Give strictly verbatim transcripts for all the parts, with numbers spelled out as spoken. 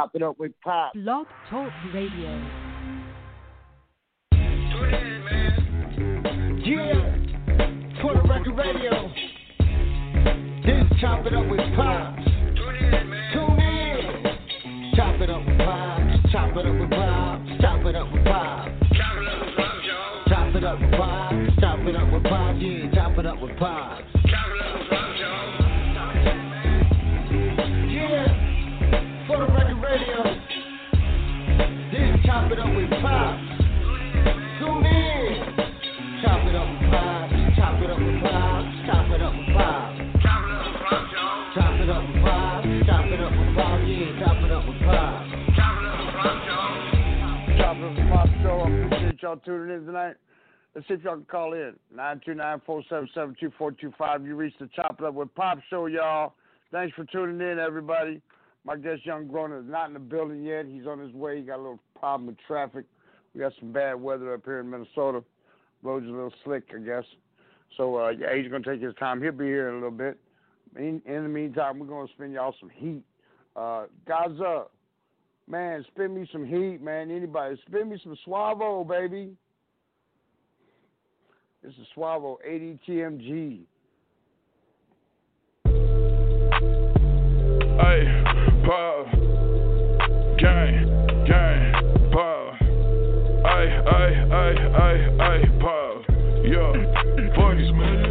Chop It Up with Pop. Blog Talk Radio. Tune in, man. Yeah. For the record radio. This is Chop It Up with Pop. Tune in, man. Tune in. Chop It Up with Pop. Chop It Up with Pop. Chop It Up with Pop. Chop It Up with Pop, y'all. Chop It Up with Pop. Chop It Up with Pop. Yeah, Chop It Up with Pop. Chop It Up with Pop, y'all. Yeah. For the record radio. This is Chop It Up with Pop. Tune in. Chop It Up with Pop. Chop It Up with Pop. Chop It Up with Pop. Chop It Up with Pop, y'all. Chop It Up with Pop. Chop It Up with Pop. Yeah, Chop It Up with Pop. Chop It Up with Pop, y'all. Chop It Up with Pop show. I appreciate y'all tuning in tonight. Let's see if y'all can call in. nine two nine, four seven seven, two four two five. You reached the Chop It Up with Pop show, y'all. Thanks for tuning in, everybody. My guest, Young Groner, is not in the building yet. He's on his way. He got a little problem with traffic. We got some bad weather up here in Minnesota. Roads a little slick, I guess. So, uh, yeah, he's going to take his time. He'll be here in a little bit. In, in the meantime, we're going to spin y'all some heat. Uh, Gaza, man, spin me some heat, man. Anybody, spin me some Suavo, baby. This is Suavo, eighty T M G. Hey, pop, gang, gang, pop. Ay, ay, ay, ay, ay, pop. Yo, fuck this man.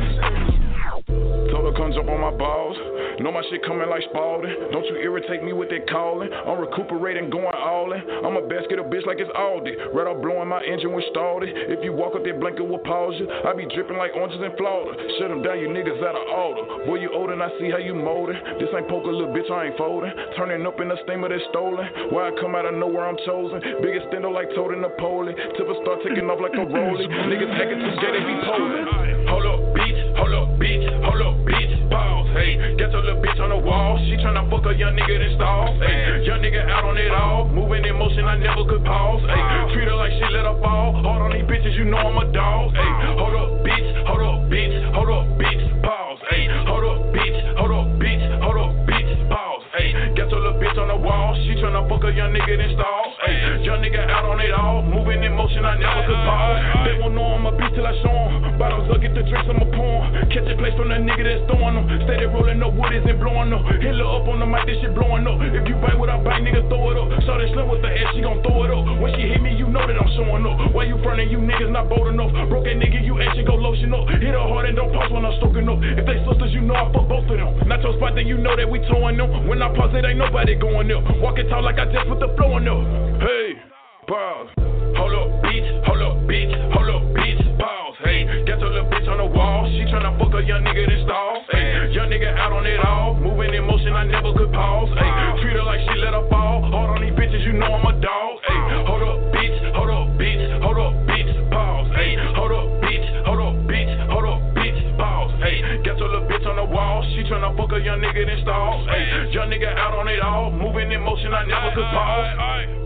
Hey. Told her come jump on my balls. Know my shit coming like Spalding. Don't you irritate me with that calling. I'm recuperating, going all in. I'm a basket of bitch like it's Aldi. Right off blowing my engine when stalled it. If you walk up that blanket will pause you. I be dripping like oranges in Florida. Shut them down, you niggas out of order. Boy, you old and I see how you molding. This ain't poker, little bitch, I ain't folding. Turning up in the steamer that's stolen. Why I come out of nowhere, I'm chosen. Biggest stendo like Toad in Napoleon. Tipper start taking off like a rolling. Niggas acting too gay, they be posing. Hold up, bitch, hold up, bitch, hold up, bitch, pause. Hey, get your little bitch on the wall. She tryna fuck a young nigga that stalls. Hey, young nigga out on it all. Moving in motion, I never could pause. Hey, treat her like she let her fall. Hard on these bitches, you know I'm a dog. Hey, hold up, bitch, hold up, bitch, hold up, bitch, pause. Hey, hold up, bitch, hold up, bitch, hold up, bitch, pause. Hey, get your little bitch on the wall. She tryna fuck a young nigga that stalls. Hey, young nigga out on it all. Moving in motion, I never could pause. They won't know I'm a bitch till I show them. Bottles up, get the drinks, I'm a porn. Catch a place from the nigga that's throwing them. Steady rolling up, wood isn't blowing up. Hit her up on the mic, this shit blowing up. If you bang what I bang, nigga, throw it up. Saw that slim with the ass, she gon' throw it up. When she hit me, you know that I'm showing up. Why you frontin', you niggas not bold enough. Broke that nigga, you ain't shit, go lotion up. Hit her hard and don't pause when I'm stroking up. If they sisters, you know I fuck both of them. Not your spot, then you know that we towing them. When I pause, it ain't nobody going up. Walking tall like I just put the flow in up. Hey, pause. Hold up, bitch, hold up, bitch, hold up, bitch, pause. Hey, get your little bitch on the wall. She tryna fuck a young nigga that stalls. Hey, young nigga out on it all. Moving in motion, I never could pause. Hey, treat her like she let her fall. Hard on these bitches, you know I'm a dog. Hey, hold up, bitch, hold up, bitch, hold up, bitch, pause. Hey, hold up, bitch, hold up, bitch, hold up, bitch, pause. Hey, get your little bitch on the wall. She tryna fuck a young nigga that stalls. Hey, young nigga out on it all. Moving in motion, I never could pause.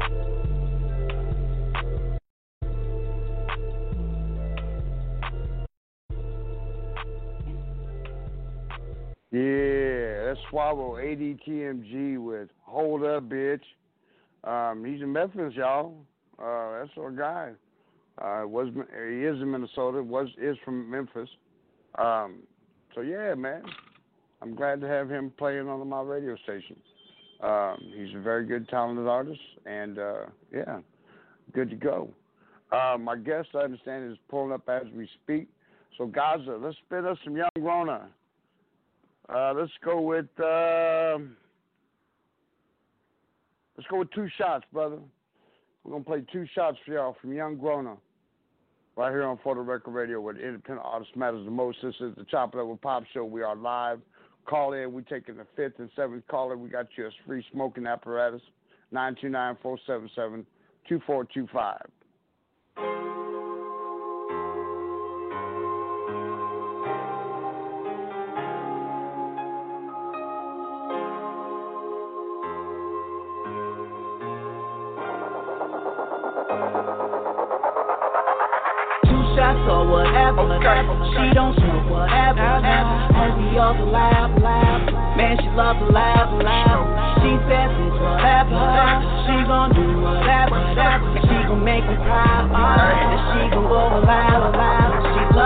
Yeah, that's Suavo, eighty T M G with Hold Up, Bitch. Um, he's in Memphis, y'all. Uh, that's our guy. Uh, was he is in Minnesota? Was is from Memphis. Um, so yeah, man, I'm glad to have him playing on my radio station. Um, he's a very good, talented artist, and uh, yeah, good to go. Uh, my guest, I understand, is pulling up as we speak. So Gaza, let's spit us some Young Groner. Uh, let's go with uh, let's go with two shots, brother. We're gonna play two shots for y'all from Young Groner, right here on For the Record Radio, where the independent artist matters the most. This is the Chop It Up with Pop show. We are live. Call in. We taking the fifth and seventh caller. We got you a free smoking apparatus. nine two nine, four seven seven, two four two five. Or whatever, okay. She don't smoke whatever. And we all laugh, laugh. Man, she love to laugh, laugh. She says it's whatever.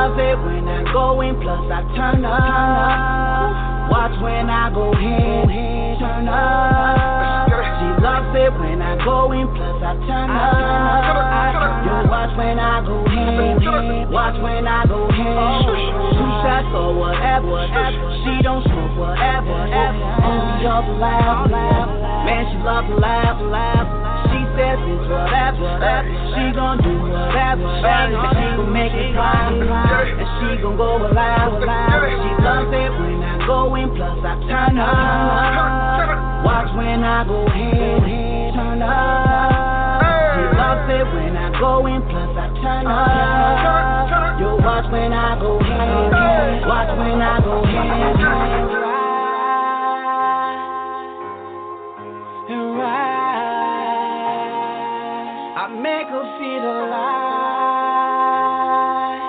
loves it when I go in, plus I turn up. Watch when I go in, turn up. She loves it when I go in, plus I turn up. You watch when I go in, watch when I go in. Two shots or whatever, she don't smoke whatever. Only up laugh, man, she love to laugh, laugh. She says it's whatever, she gon' do whatever. And she gon' make it cry, and she gon' go loud, loud. She loves it when I go in, plus I turn up. Watch when I go in, turn up. She loves it when I go in, plus I turn up. You watch when I go in, watch when I go in. And right. I make her feel alive,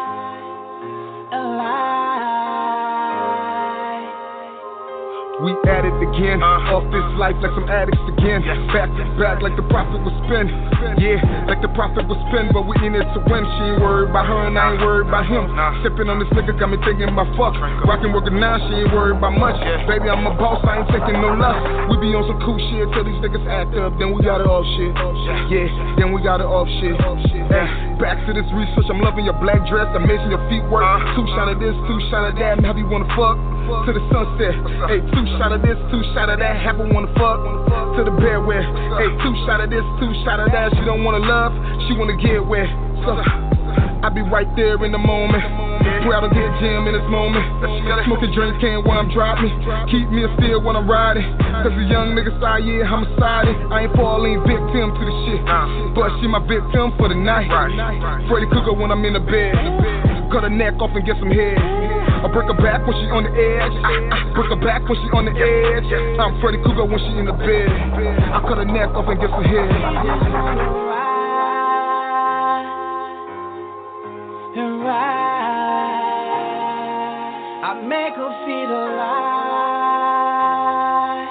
alive. We at it again, uh, off this life like some addicts again. Yes. Back to back like the prophet was spin. Yeah, like the prophet was spin, but we in it to win. She ain't worried about her and I ain't worried about him. Nah. Sipping on this nigga got me thinking about fuck. Rockin' working now, she ain't worried about much. Yeah. Baby, I'm a boss, I ain't taking no lust. We be on some cool shit till these niggas act up, then we got it off shit. Yeah, then we got it off shit. Hey, back to this research, I'm loving your black dress, amazing your feet work. Uh, two shot of this, two shot of that, have you wanna fuck? To the sunset, hey, two shot of this, two shot of that, have a wanna fuck. To the bed where, hey, two shot of this, two shot of that, she don't wanna love, she wanna get wet. So, I be right there in the moment, where I don't get jam in this moment. Smoking drinks can't while I'm driving, keep me a steal when I'm riding. Cause the young niggas side, yeah, homicide. I ain't falling victim to the shit, but she my victim for the night. Freddy Krueger when I'm in the bed, cut her neck off and get some head. I break her back when she on the edge. I, I break her back when she on the edge. I'm Freddy Krueger when she in the bed. I cut her neck off and get some head. And right, I make her feel alive,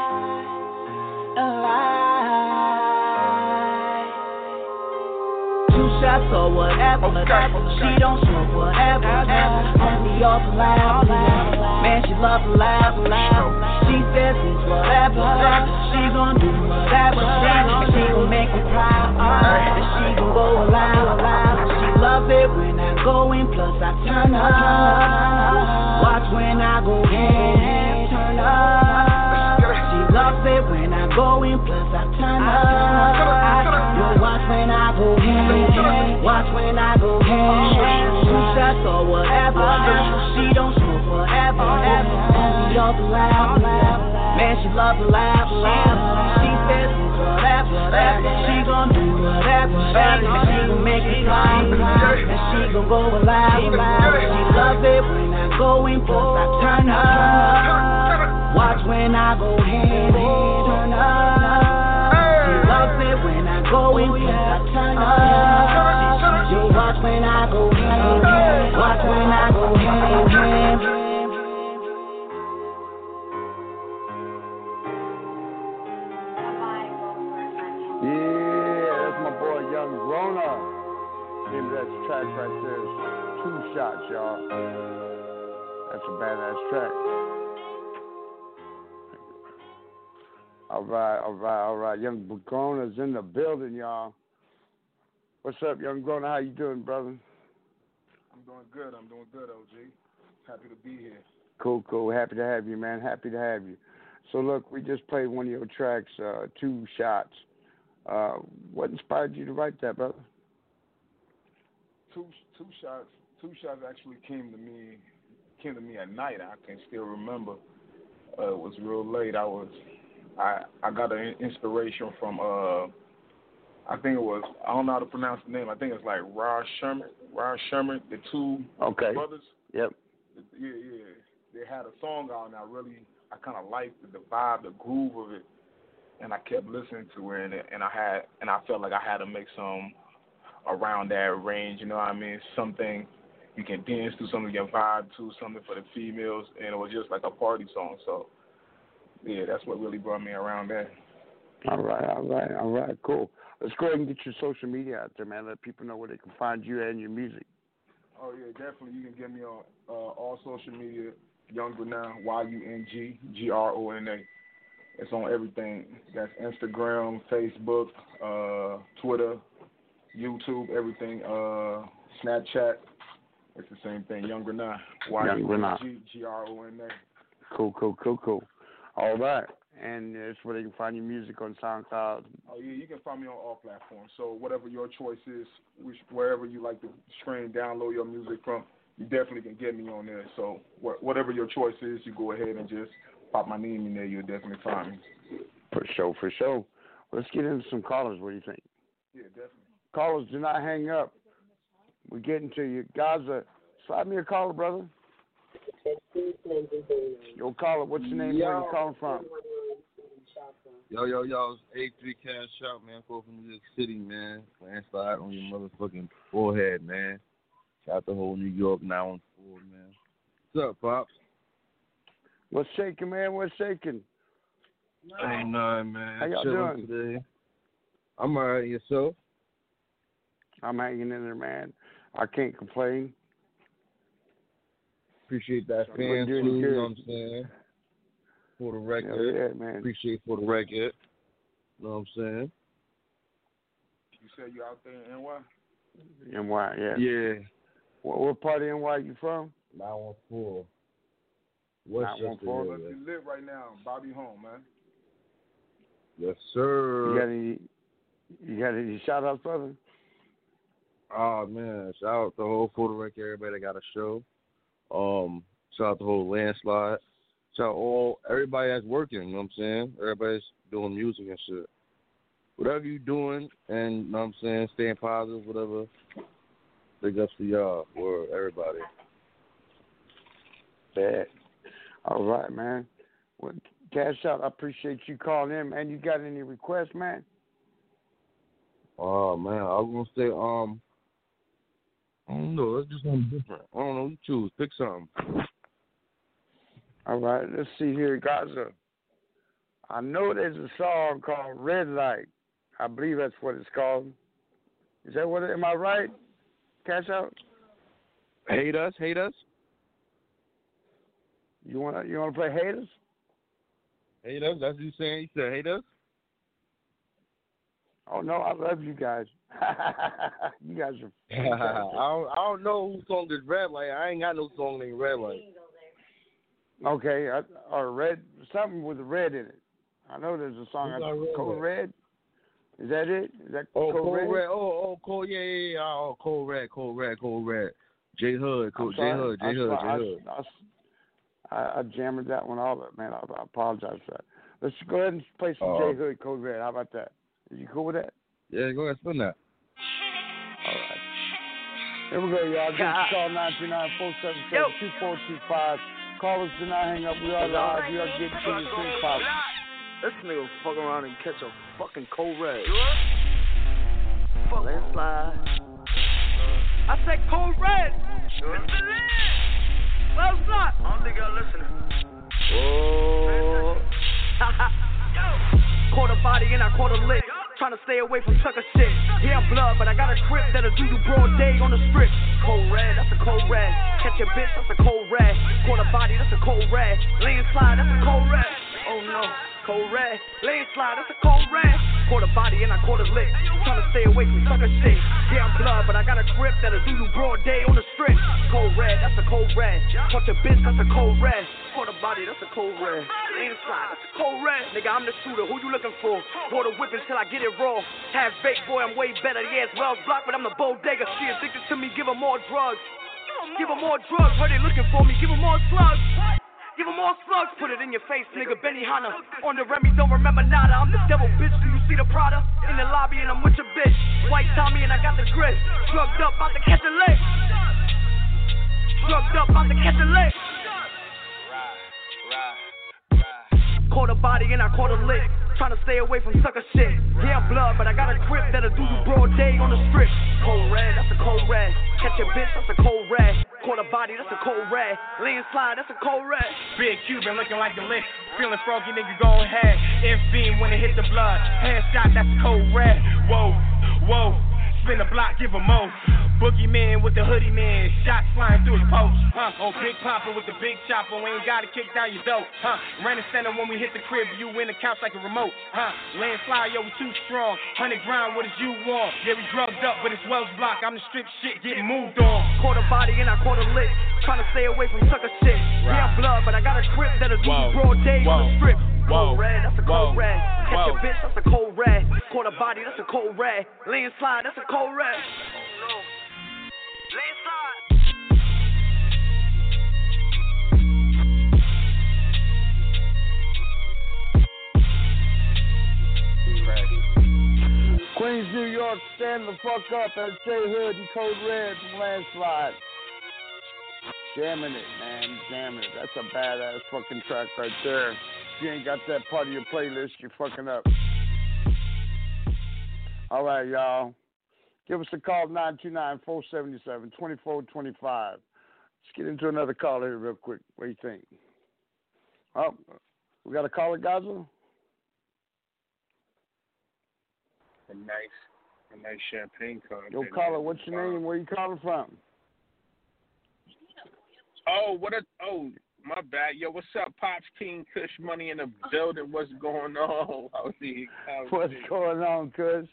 alive. Two shots or whatever, okay. She don't smoke whatever. Only off loud, man, she love to laugh, laugh. She says it's whatever, she gon' do whatever. She gon' make me cry, and she gon' go loud, loud. She loves it when I go in, plus I turn up. Watch when I go in, turn up. She loves it when I go in, plus I turn up. You watch when I go in, watch when I go in. Two shots or whatever, she don't smoke forever. Only up loud, man, she love to laugh, laugh. She says it's whatever, she gon' do whatever. She gon' make it cry, and she gon' go loud, loud. She loves it when I go in, plus I turn up. Watch when I go in, turn up. She loves it when I go in, plus I turn up. You watch when I go in, watch when I go in. That track right there is Two Shots, y'all. That's a badass track. All right, all right, all right. Young Grona's in the building, y'all. What's up, Young Grona? How you doing, brother? I'm doing good. I'm doing good, O G. Happy to be here. Cool, cool. Happy to have you, man. Happy to have you. So, look, we just played one of your tracks, uh, Two Shots. Uh, what inspired you to write that, brother? Two two shots two shots actually came to me came to me at night. I can still remember. Uh, it was real late. I was I I got an inspiration from uh I think it was I don't know how to pronounce the name. I think it's like Raj Sherman. Raj Sherman, the two okay. brothers. Yep. Yeah, yeah. They had a song out and I really I kind of liked the vibe, the groove of it, and I kept listening to it and, and I had and I felt like I had to make some around that range, you know what I mean? Something you can dance to, something you can vibe to, something for the females, and it was just like a party song. So, yeah, that's what really brought me around that. All right, all right, all right, cool. Let's go ahead and get your social media out there, man. Let people know where they can find you and your music. Oh yeah, definitely. You can get me on uh, all social media. Younger Now, Y U N G G R O N A. It's on everything. That's Instagram, Facebook, uh, Twitter, YouTube, everything. Uh, Snapchat. It's the same thing. Younger Now, Y U N G G R O N A. Cool, cool, cool, cool. All right. And that's where they can find your music on SoundCloud. Oh, yeah, you can find me on all platforms. So whatever your choice is, which, wherever you like to stream, download your music from, you definitely can get me on there. So wh- whatever your choice is, you go ahead and just pop my name in there. You'll definitely find me. For sure, for sure. Let's get into some callers. What do you think? Yeah, definitely. Callers, do not hang up. We're getting to you. Gaza, slide me a caller, brother. Yo, caller, what's your name? Yo. Where you calling from? Yo, yo, yo, it's A three Cash Out, man. Call from New York City, man. Landslide on your motherfucking forehead, man. Shout out the whole New York nine one four, man. What's up, Pops? What's shaking, man? What's shaking? Ain't nothing, man. How y'all Chilling doing? Today. I'm all right. Yourself? I'm hanging in there, man. I can't complain. Appreciate that fan too, you know what I'm saying? For the record. Yeah, man. Appreciate for the record. You know what I'm saying? You said you out there in N Y? N Y, yeah. Yeah. What, what part of N Y you from? nine one four. nine one four. Let's be lit right now. Bobby home, man. Yes, sir. You got any, you got any shout-outs, brother? Oh, man. Shout out the whole For the Record, everybody that got a show. Um, shout out the whole Landslide. Shout out all, everybody that's working, you know what I'm saying? Everybody's doing music and shit. Whatever you doing, and, you know what I'm saying, staying positive, whatever, big ups to y'all, or everybody. Bad. All right, man. Well, Cash Out, I appreciate you calling in, man. You got any requests, man? Oh, man, I was going to say, um, I don't know, let's do something different. I don't know, you choose, pick something. All right, let's see here, Gaza. I know there's a song called Red Light. I believe that's what it's called. Is that what? Am I right? Cash Out. Hate Us, Hate Us. You wanna you wanna play Haters? Hate Us. That's what you saying. You said Hate Us. Oh no, I love you guys. You guys are. I don't I don't know whose song is Red Light. I ain't got no song named Red Light. Okay, I, or red, something with a red in it. I know there's a song. I, Code Red. Is that it? Is that oh, Code, Code Red? Red? Oh, oh, Code, yeah, yeah, yeah. Oh, Code Red, Code Red, Code Red. J Hood, Code J Hood, J Hood, J Hood. I, I, I jammed that one all up, man. I, I apologize for that. Let's go ahead and play some uh, J Hood, Code Red. How about that? Is you cool with that? Yeah, go ahead, spin that. All right. Here we go, y'all. Give us a call nine two nine, four seven seven, two four two five. Callers do not hang up. We are live. We are getting to you as soon as possible. This nigga will fuck around and catch a fucking Code Red. Landslide. I said Code Red. Mister Lynn. Well, it's not. I don't think y'all listening. Oh. Caught a body and I caught a lick. Trying to stay away from sucker shit. Yeah, I'm blood, but I got a grip that'll do you broad day on the strip. Code Red, that's a Code Red. Catch a bitch, that's a Code Red. Caught a body, that's a Code Red. Landslide, that's a Code Red. Oh no, Code Red. Landslide, that's a Code Red. Caught a body and I caught a lick. Trying to stay away from sucker shit. Yeah, I'm blood, but I got a grip that'll do you broad day on the strip. Code Red, that's a Code Red. Catch a bitch, that's a Code Red. Caught a body, that's a Code Red. Landslide, that's a Code Red. Nigga, I'm the shooter, who you looking for? Bought a whip until I get it raw. Half baked, boy, I'm way better. Yeah, it's well blocked, but I'm the bodega. She addicted to me, give her more drugs. Give her more drugs, heard they looking for me, give her more slugs. Give her more slugs, put it in your face, nigga, Benny Hanna. On the Remy, don't remember nada, I'm the devil, bitch, do you see the Prada? In the lobby and I'm with your bitch. White Tommy and I got the grip. Drugged up, about to catch a lick. Drugged up, about to catch a lick. Caught a body and I caught a lick. Trying to stay away from sucker shit. Yeah, I'm blood, but I got a grip that'll do you broad day on the strip. Code Red, that's a Code Red. Catch a bitch, that's a Code Red. Caught a body, that's a Code Red. Landslide, that's a Code Red. Big Cuban looking like a lick. Feeling froggy, nigga, go ahead. Infiend when it hit the blood. Headshot, that's a Code Red. Whoa, whoa. spin the block, give him more. Boogeyman with the hoodie man, shots flying through his post. Huh? Oh, Big Papa with the big chopper, we ain't gotta kick down your door. Huh? Ran the center when we hit the crib, you in the couch like a remote. Huh? Landslide, yo, we too strong. Hundred grind, what is you want? Yeah, we drugged up, but it's Wells block. I'm the strip shit getting moved on. Caught a body and I caught a lick. Trying to stay away from sucker shit. Right. Yeah, I'm blood, but I got a grip that'll do you broad day on the strip. Cold red, that's a cold red. Catch a bitch, that's a cold red. Caught a body, that's a cold red. Landslide, that's a cold red. Oh no. Landslide. Queens, New York, stand the fuck up. That's J Hood and Code Red from Landslide. Jamming it, man. Jamming it. That's a badass fucking track right there. If you ain't got that part of your playlist, you're fucking up. All right, y'all. Give us a call, nine two nine, four seven seven, two four two five. Let's get into another call here real quick. What do you think? Oh, we got a caller, Gaza? A nice, a nice champagne card. Yo, caller, what's your name? Where you calling from? Oh, what a oh, my bad. Yo, what's up, Pops? King Kush Money in the building. What's going on? How's the, how's what's the... going on, Kush?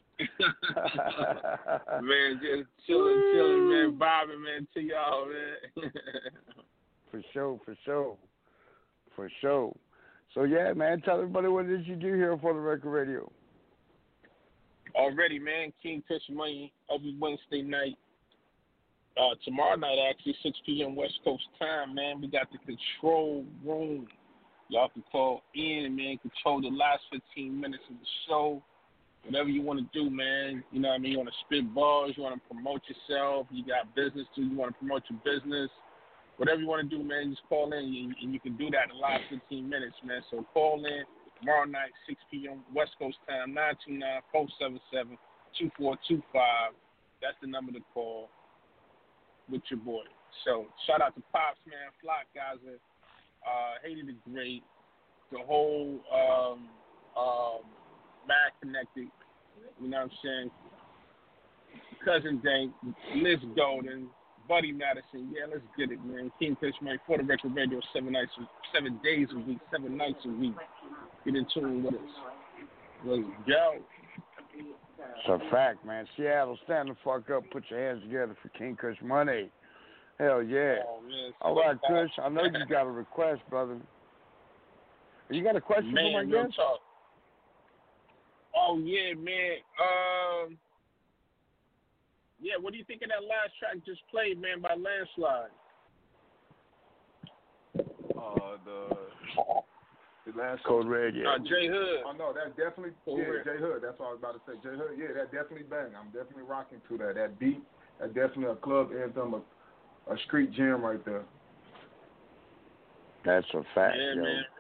Man, just chilling, chilling, man, vibing, man, to y'all, man. For sure, for sure, for sure. So yeah, man, tell everybody what it is you do here for the Record Radio. Already, man, King Kush Money every Wednesday night. Uh, tomorrow night, actually, six p.m. West Coast time, man. We got the control room. Y'all can call in, man, control the last fifteen minutes of the show. Whatever you want to do, man. You know what I mean? You want to spit balls, you want to promote yourself, you got business too, you want to promote your business. Whatever you want to do, man, just call in, and, and you can do that in the last fifteen minutes, man. So call in tomorrow night, six p.m. West Coast time, nine two nine, four seven seven, two four two five. That's the number to call with your boy. So shout out to Pops, man, Flock Gaza, uh, Hated the Great, the whole um, um, Mad Connected, you know what I'm saying? Cousin Dank, Liz Golden, Buddy Madison. Yeah, let's get it, man. King Kush, man, for the Record Radio, seven nights, seven days a week, seven nights a week. Get in tune with us. Let's go. It's a fact, man. Seattle, stand the fuck up. Put your hands together for King Kush Money. Hell yeah. Oh, man, all right, Kush. I know you got a request, brother. You got a question man, for my real guest? Talk. Oh, yeah, man. Um, yeah, what do you think of that last track just played, man, by Landslide? Uh, the... The last Code Red, yeah. Uh, J Hood. Oh no, that's definitely Code yeah, Red. J Hood. That's what I was about to say. J Hood, yeah, that definitely bang. I'm definitely rocking to that. That beat, that definitely a club anthem, a, a street gem right there. That's a fact, Yeah, yo. man.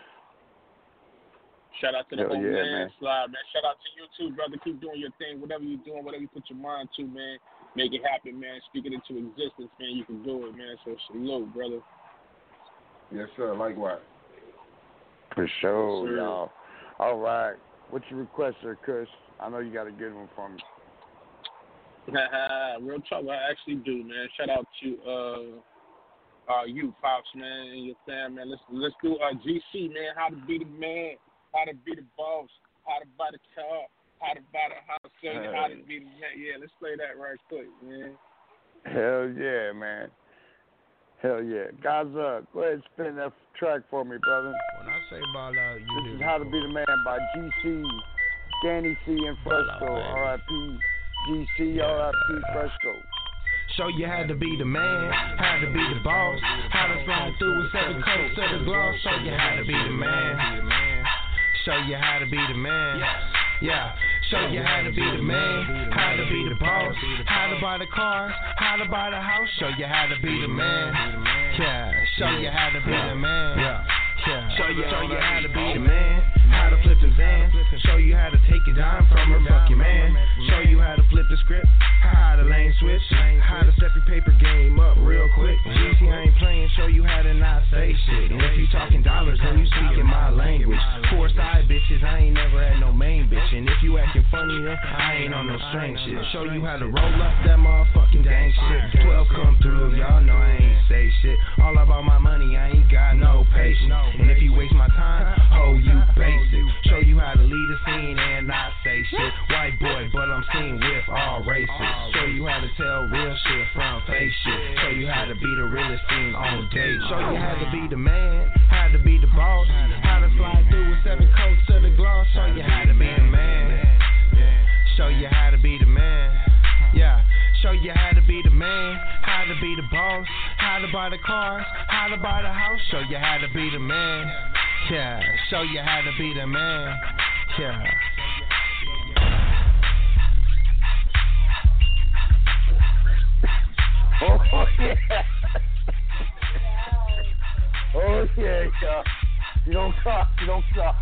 Shout out to the Hell whole yeah, Landslide, man. man. Shout out to you too, brother. Keep doing your thing. Whatever you're doing, whatever you put your mind to, man, make it happen, man. Speak it into existence, man. You can do it, man. So salute, brother. Yes, sir. Likewise. For sure, Sure. y'all. All right. What's your request, sir, Kush? I know you got a good one for me. Real talk, I actually do, man. Shout out to uh, uh, you, Pops, man, and your fam, man. Let's let's do uh, G C, man. How to be the man, how to be the boss, how to buy the car, how to buy the house, so Hey. how to be the man. Yeah, let's play that right quick, man. Hell yeah, man. Hell yeah. Gaza, go ahead and spin that track for me, brother. When I say ball out, you This hear is me. How to Be the Man by G C, Danny C, and Fresco. Ball out, baby. R I P G C, R I P Fresco. Show you how to be the man, how to be the boss, how to slide through with seven coats of the gloss. Show you how to be the man. Show you how to be the man. Yeah. Show you how to be the man, how to be the boss, how to buy the cars, how to buy the house. Show you how to be the man. Yeah. Show you how to be the man. Yeah. Yeah. Show you, show you how to be the man, how to flip the van. Show you how to take it down from her, fuck your man. Show you how to flip the script, how to lane switch, how to step your paper game up real quick. G C, I ain't playing, show you how to not say shit. And if you talking dollars, then you speaking my language. Four side bitches, I ain't never had no main bitch. And if you acting funny, then I ain't on no strange shit. Show you how to roll up that motherfucking gang shit. twelve come through, y'all know I ain't say shit. All about my money, I ain't got no patience. And if you waste my time, oh, you basic. Show you how to lead a scene and not say shit. White boy, but I'm seen with all races. Show you how to tell real shit from fake shit. Show you how to be the realest thing on date. Show you how to be the man, how to be the boss, how to slide through with seven coats to the gloss. Show you how to be the man. Show you how to be the man. Yeah. Show you how to be the man, how to be the boss, how to buy the cars, how to buy the house. Show you how to be the man. Yeah. Show you how to be the man. Yeah. Oh yeah. Oh yeah, y'all. You don't talk, you don't talk.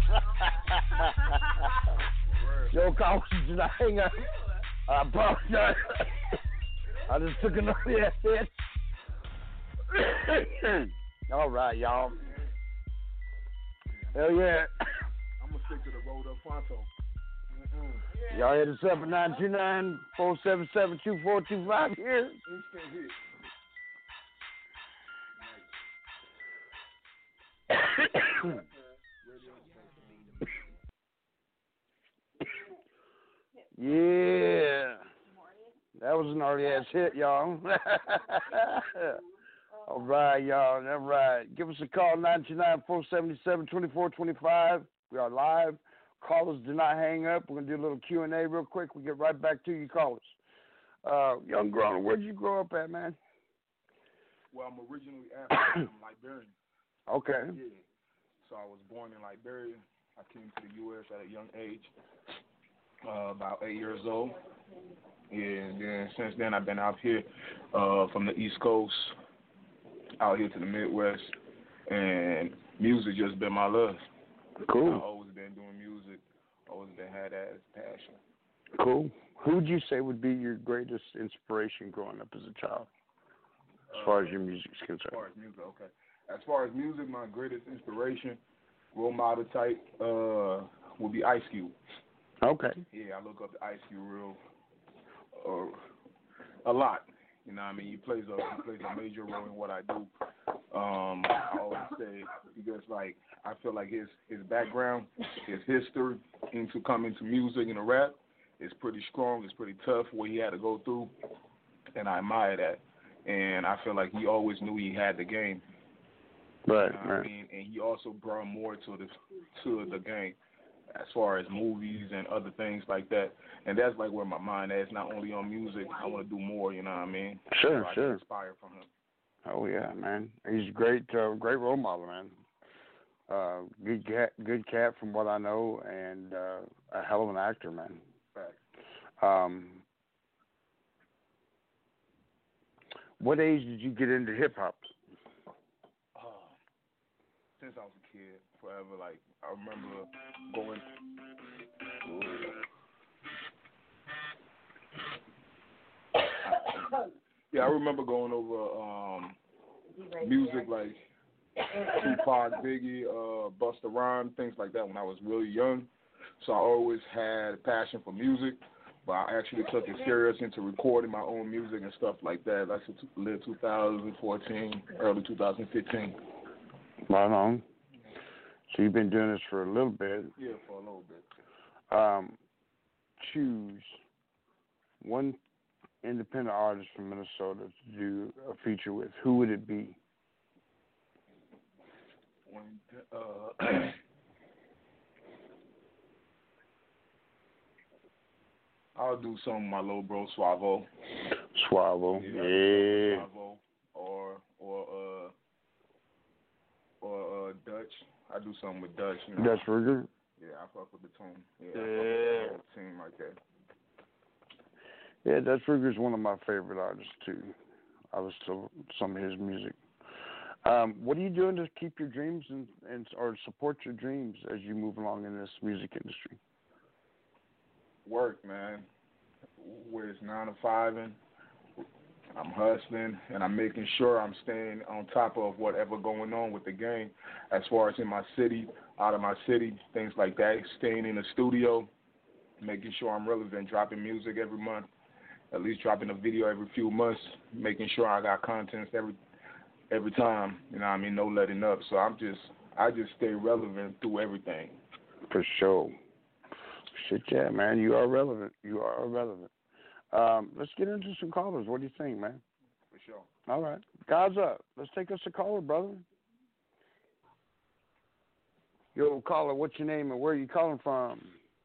Yo, coach, did I hang up? I apologize. I just took another hit. All right, y'all. Hell yeah. I'm gonna stick to the rolled up Fonto. Mm-hmm. Y'all hit us up at nine two nine, four seven seven, two four two five here. Instant hit. Yeah. That was an already ass hit, y'all. All right, y'all. All right. Give us a call, nine two nine, four seven seven, two four two five. We are live. Callers, do not hang up. We're going to do a little Q and A real quick. We'll get right back to you callers. Uh, young Groner, where'd you grow up at, man? Well, I'm originally African. I'm Liberian. Okay. Yeah. So I was born in Liberia. I came to the U S at a young age, uh, about eight years old. Yeah, and then since then I've been out here uh, from the East Coast, out here to the Midwest, and music just been my love. Cool. I've always been doing music, always been had that as a passion. Cool. Who would you say would be your greatest inspiration growing up as a child, as far as your music's concerned? As far as music, okay. As far as music, my greatest inspiration, role model type, uh, would be Ice Cube. Okay. Yeah, I look up to Ice Cube real, uh, a lot. You know what I mean? He plays a he plays a major role in what I do. Um, I always say because like I feel like his his background, his history into coming to music and the rap is pretty strong. It's pretty tough what he had to go through, and I admire that. And I feel like he always knew he had the game. Right. You know right. I mean? And he also brought more to the to the game as far as movies and other things like that. And that's like where my mind is, not only on music. I want to do more, you know what I mean? Sure, so I sure. get inspired from him. Oh yeah, man. He's a great, uh, great role model, man. Uh, good cat, good cat from what I know, and uh, a hell of an actor, man. Fact. Um, what age did you get into hip hop? Uh, since I was a kid, forever. Like I remember going. Yeah, I remember going over um, music like Tupac, Biggie, uh, Busta Rhymes, things like that when I was really young. So I always had a passion for music, but I actually took it serious into recording my own music and stuff like that. That's late two thousand fourteen, early two thousand fifteen. Right on. So you've been doing this for a little bit. Yeah, for a little bit. Um, choose one independent artist from Minnesota to do a feature with. Who would it be? When, uh, I'll do some with my little bro Suavo. Suavo, yeah. yeah. Suavo, or or uh or uh Dutch. I do something with Dutch. You know? Dutch Ruger. Yeah, I fuck with the tune. Yeah, yeah. I fuck with the whole team right there. Yeah, Dutch Ruger's one of my favorite artists too. I listen to some of his music. Um, what are you doing to keep your dreams and, and or support your dreams as you move along in this music industry? Work, man. Where it's nine to five, and I'm hustling, and I'm making sure I'm staying on top of whatever going on with the game, as far as in my city, out of my city, things like that. Staying in the studio, making sure I'm relevant, dropping music every month, at least dropping a video every few months, making sure I got content every every time. You know what I mean? No letting up. So I'm just I just stay relevant through everything. For sure. Shit, yeah, man. You are relevant. You are relevant. Um, let's get into some callers. What do you think, man? For sure. All right. Guys up. Let's take us a caller, brother. Yo, caller, what's your name and where are you calling from?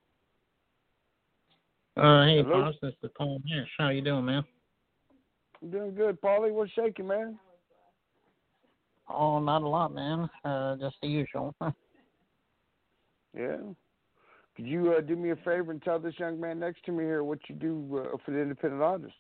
Uh, hey, Hello? boss, this is Paul Nash. How you doing, man? I'm doing good, Paulie. What's shaking, man? Oh, not a lot, man. Uh, just the usual. Yeah. Could you uh, do me a favor and tell this young man next to me here what you do uh, for the independent artists?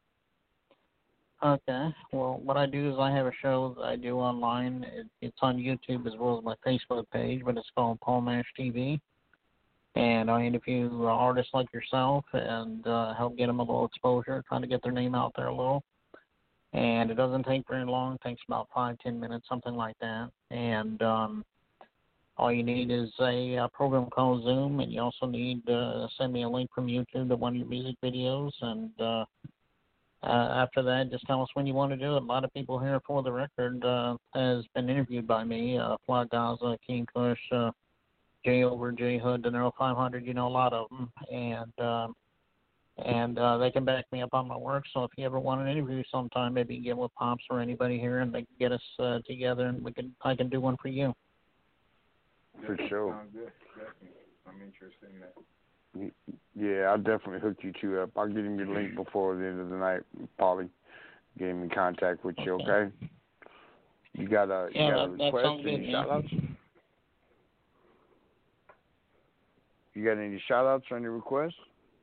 Okay. Well, what I do is I have a show that I do online. It, it's on YouTube as well as my Facebook page, but it's called Paul Nash T V. And I interview uh, artists like yourself and uh, help get them a little exposure, trying to get their name out there a little. And it doesn't take very long. It takes about five, ten minutes, something like that. And um, all you need is a, a program called Zoom, and you also need to uh, send me a link from YouTube to one of your music videos. And uh, uh, after that, just tell us when you want to do it. A lot of people here for the record uh, has been interviewed by me. Uh, Fly Gaza, King Kush, uh, J Over, J Hood, De Niro five hundred, you know, a lot of them. And uh, and uh, they can back me up on my work. So if you ever want an interview sometime, maybe get with Pops or anybody here, and they can get us uh, together, and we can I can do one for you. For sure. Sounds good. Definitely. I'm interested in that. Yeah, I'll definitely hook you two up. I'll get him your link before the end of the night, Paulie. Get him in contact with you, okay? You got a, you yeah, got a that, that request? sounds good, Any man. shout-outs? You got any shout-outs or any requests?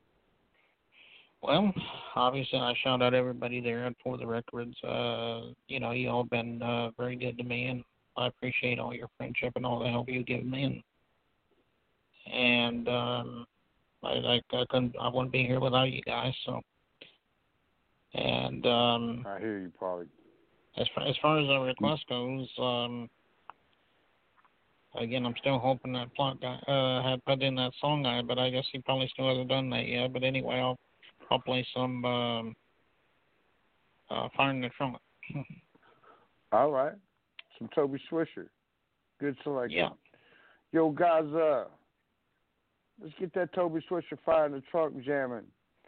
Well, obviously, I shout out everybody there at For the Records. Uh, you know, you all been uh, very good to me, and I appreciate all your friendship and all the help you give me. And, and um, I, I, I couldn't, I wouldn't be here without you guys. So, and um, I hear you, Paulie. As far as far as the request goes, um, again, I'm still hoping that Flock guy uh, had put in that song guy, but I guess he probably still hasn't done that yet. But anyway, I'll I'll play some um, uh, Fire in the Trunk. All right. Some Toby Swisher. Good selection. Yeah. Yo, guys, uh, let's get that Toby Swisher Fire in the Trunk jamming.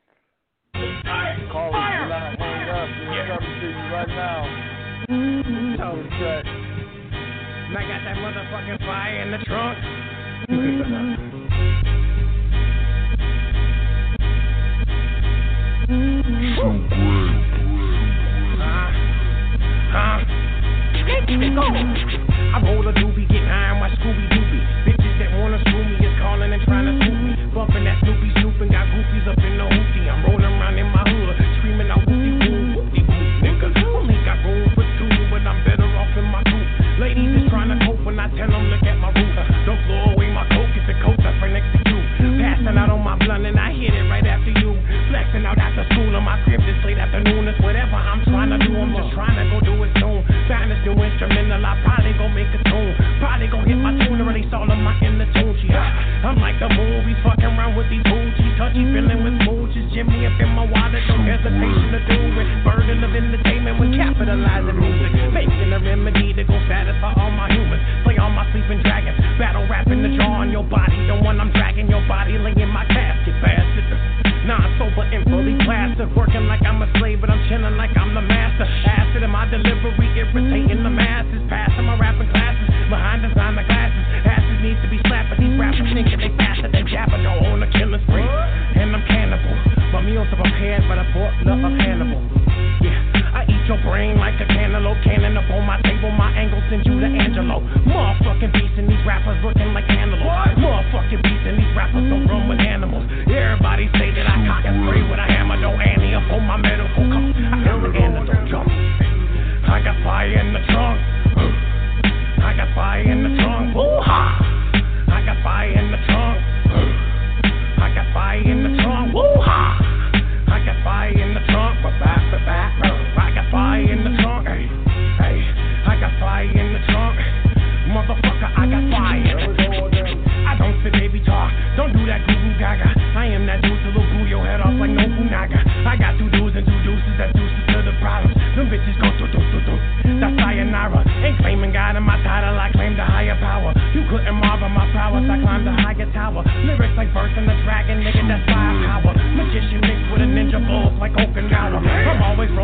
Call us, do not hang up. We're coming to you right now. Toby track. And I got that motherfucking fire in the trunk. I roll a doobie, get high on my Scooby Doobie. Bitches that wanna screw me is calling and trying to swoop me. Bumping that Snoopy Snoop and got goofies up in the hoopty. I'm rolling around in my hood, screaming out whoopty woo, whoopty woo, nigga. Only got room for two, but I'm better off in my coupe. Ladies is trying to cope when I tell them look at my roof. Don't blow away my coke, it's a coat that's right next to you. Passing out on my blunt and I hit it right after you. Flexing out after school in my crib this late afternoon. It's whatever I'm trying to do, I'm just trying to go do it soon. Find this new instrumental, I probably gon' make a tune. Probably gon' hit my tune and release all of my inner tunes. Yeah, I'm like the movies, fucking around with these hoochies. Touchy feeling with mooches. Jimmy up in my wallet, no hesitation to do it. Burden of entertainment when capitalizing music. Making a remedy to go satisfy all my humans. Play all my sleeping dragons. Battle rapping the jaw on your body. The one I'm dragging your body, laying my casket, bastard. Non-sober and fully plastered. Working like I'm a slave, but I'm chilling like I'm the master. Acid in my delivery, irritating the masses. Passing my rapping classes, behind designer glasses. Asses need to be slapped, but these rappers thinking they faster than Jabba. Don't own a killing spree, and I'm cannibal. My meals are prepared by the butler of Hannibal. Yeah, I eat your brain like a cantaloupe. Cannon up on my table, my angle send you to Angelo. Motherfucking beasts and these rappers looking like antelopes. Motherfucking beasts and these rappers don't run with animals. Everybody say that I cock and spray with a hammer. Don't Annie up on my medical cup. I got the antidote jump. I got fire in the trunk. I got fire in the trunk. Woo-ha! I got fire in the trunk. I got fire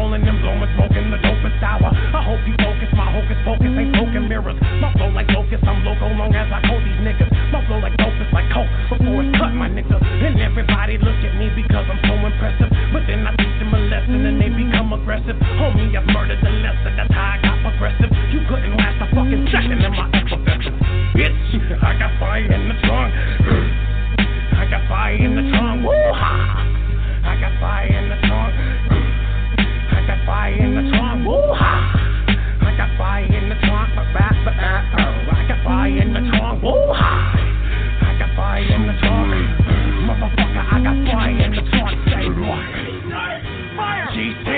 rolling them blowing, smoking the dopest sour. I hope you focus, my hocus pocus ain't smoking mirrors. My flow like locust, I'm loco long as I hold these niggas. My flow like dopest like coke before it's cut, my nigga. And everybody look at me because I'm so impressive. But then I teach them a lesson and they become aggressive. Homie, I've murdered the lesson, that's how I got progressive. You couldn't last a fucking second in my effervescence. Bitch, I got fire in the trunk. I got fire in the trunk. Woo-ha! I got fire in the trunk. I got fire in the trunk. Woo-ha! I got fire in the trunk. I got fire in the trunk. Woo-ha! I got fire in the trunk. Motherfucker, I got fire in the trunk. Say what? Fire! G C.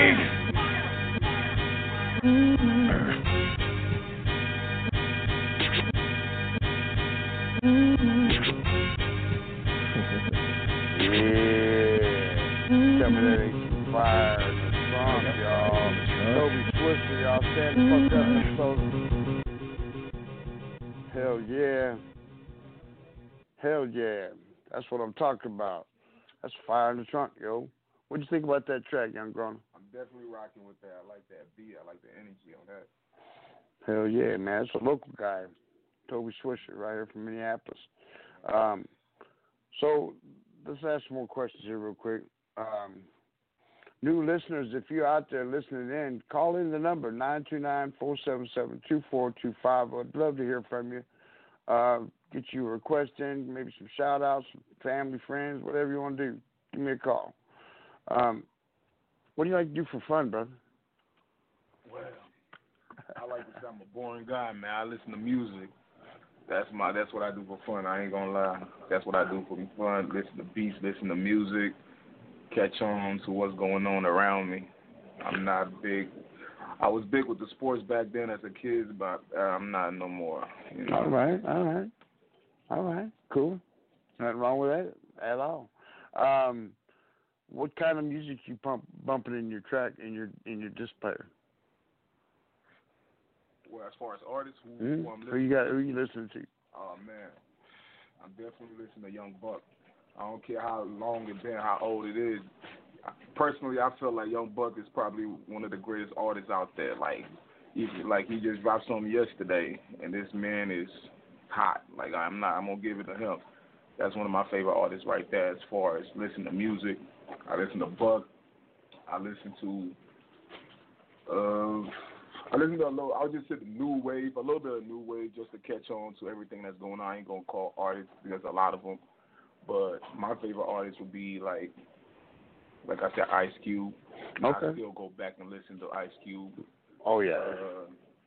Yeah. Tell me that ain't fire in the trunk, y'all. Toby Swisher, y'all stand the fuck up, Minnesota. Hell yeah. Hell yeah. That's what I'm talking about. That's fire in the trunk, yo. What'd you think about that track, young grown? I'm definitely rocking with that. I like that beat. I like the energy on that. Hell yeah, man. It's a local guy, Toby Swisher, right here from Minneapolis. Um, so let's ask some more questions here real quick. Um, new listeners, if you're out there listening in, call in the number, nine two nine, four seven seven, two four two five. I'd love to hear from you. Uh, get you a request in, maybe some shout-outs, family, friends, whatever you want to do. Give me a call. Um, what do you like to do for fun, brother? Well, I like to say I'm a boring guy, man. I listen to music. That's my. That's what I do for fun. I ain't gonna lie. That's what I do for fun. Listen to beats, listen to music, catch on to what's going on around me. I'm not big. I was big with the sports back then as a kid, but uh, I'm not no more. You know? All right, all right, all right, cool. Nothing wrong with that at all. Um, what kind of music you pump bumping in your track in your in your disc player? Well, as far as artists, who, Mm-hmm. who I'm listening Who you got? Who you listening to? Oh man, I'm definitely listening to Young Buck. I don't care how long it's been, how old it is. Personally, I feel like Young Buck is probably one of the greatest artists out there. Like, he, like he just dropped something yesterday, and this man is hot. Like, I'm not, I'm gonna give it to him. That's one of my favorite artists right there. As far as listening to music, I listen to Buck. I listen to, uh, I listen to a little. I'll just say the new wave, a little bit of new wave, just to catch on to everything that's going on. I ain't gonna call artists because a lot of them. But my favorite artists would be like, like I said, Ice Cube. Okay. I still go back and listen to Ice Cube. Oh yeah. Uh,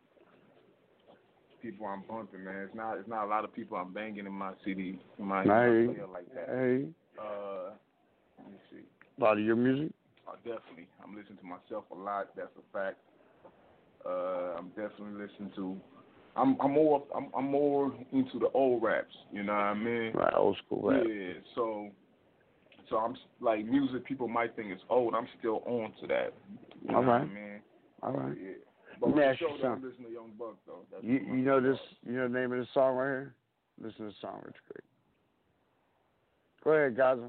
people I'm bumping, man. It's not. It's not a lot of people I'm banging in my city, in my, in my Hey. player like that. Hey. Uh, let me see. A lot of your music? Oh, definitely. I'm listening to myself a lot. That's a fact. Uh, I'm definitely listening to. I'm I'm more I'm I'm more into the old raps. You know what I mean? Right, old school rap. Yeah. So so I'm like music. People might think it's old. I'm still on to that. You All know right. what I mean? All right. Yeah. But Let me for ask you sure, that I'm something. listening to Young Buck though. That's You my you know favorite. this? You know the name of this song right here? Listen to the song real quick. Go ahead, Gaza.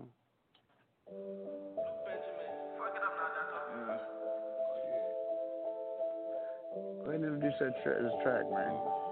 Go ahead and introduce that tra- this track, man.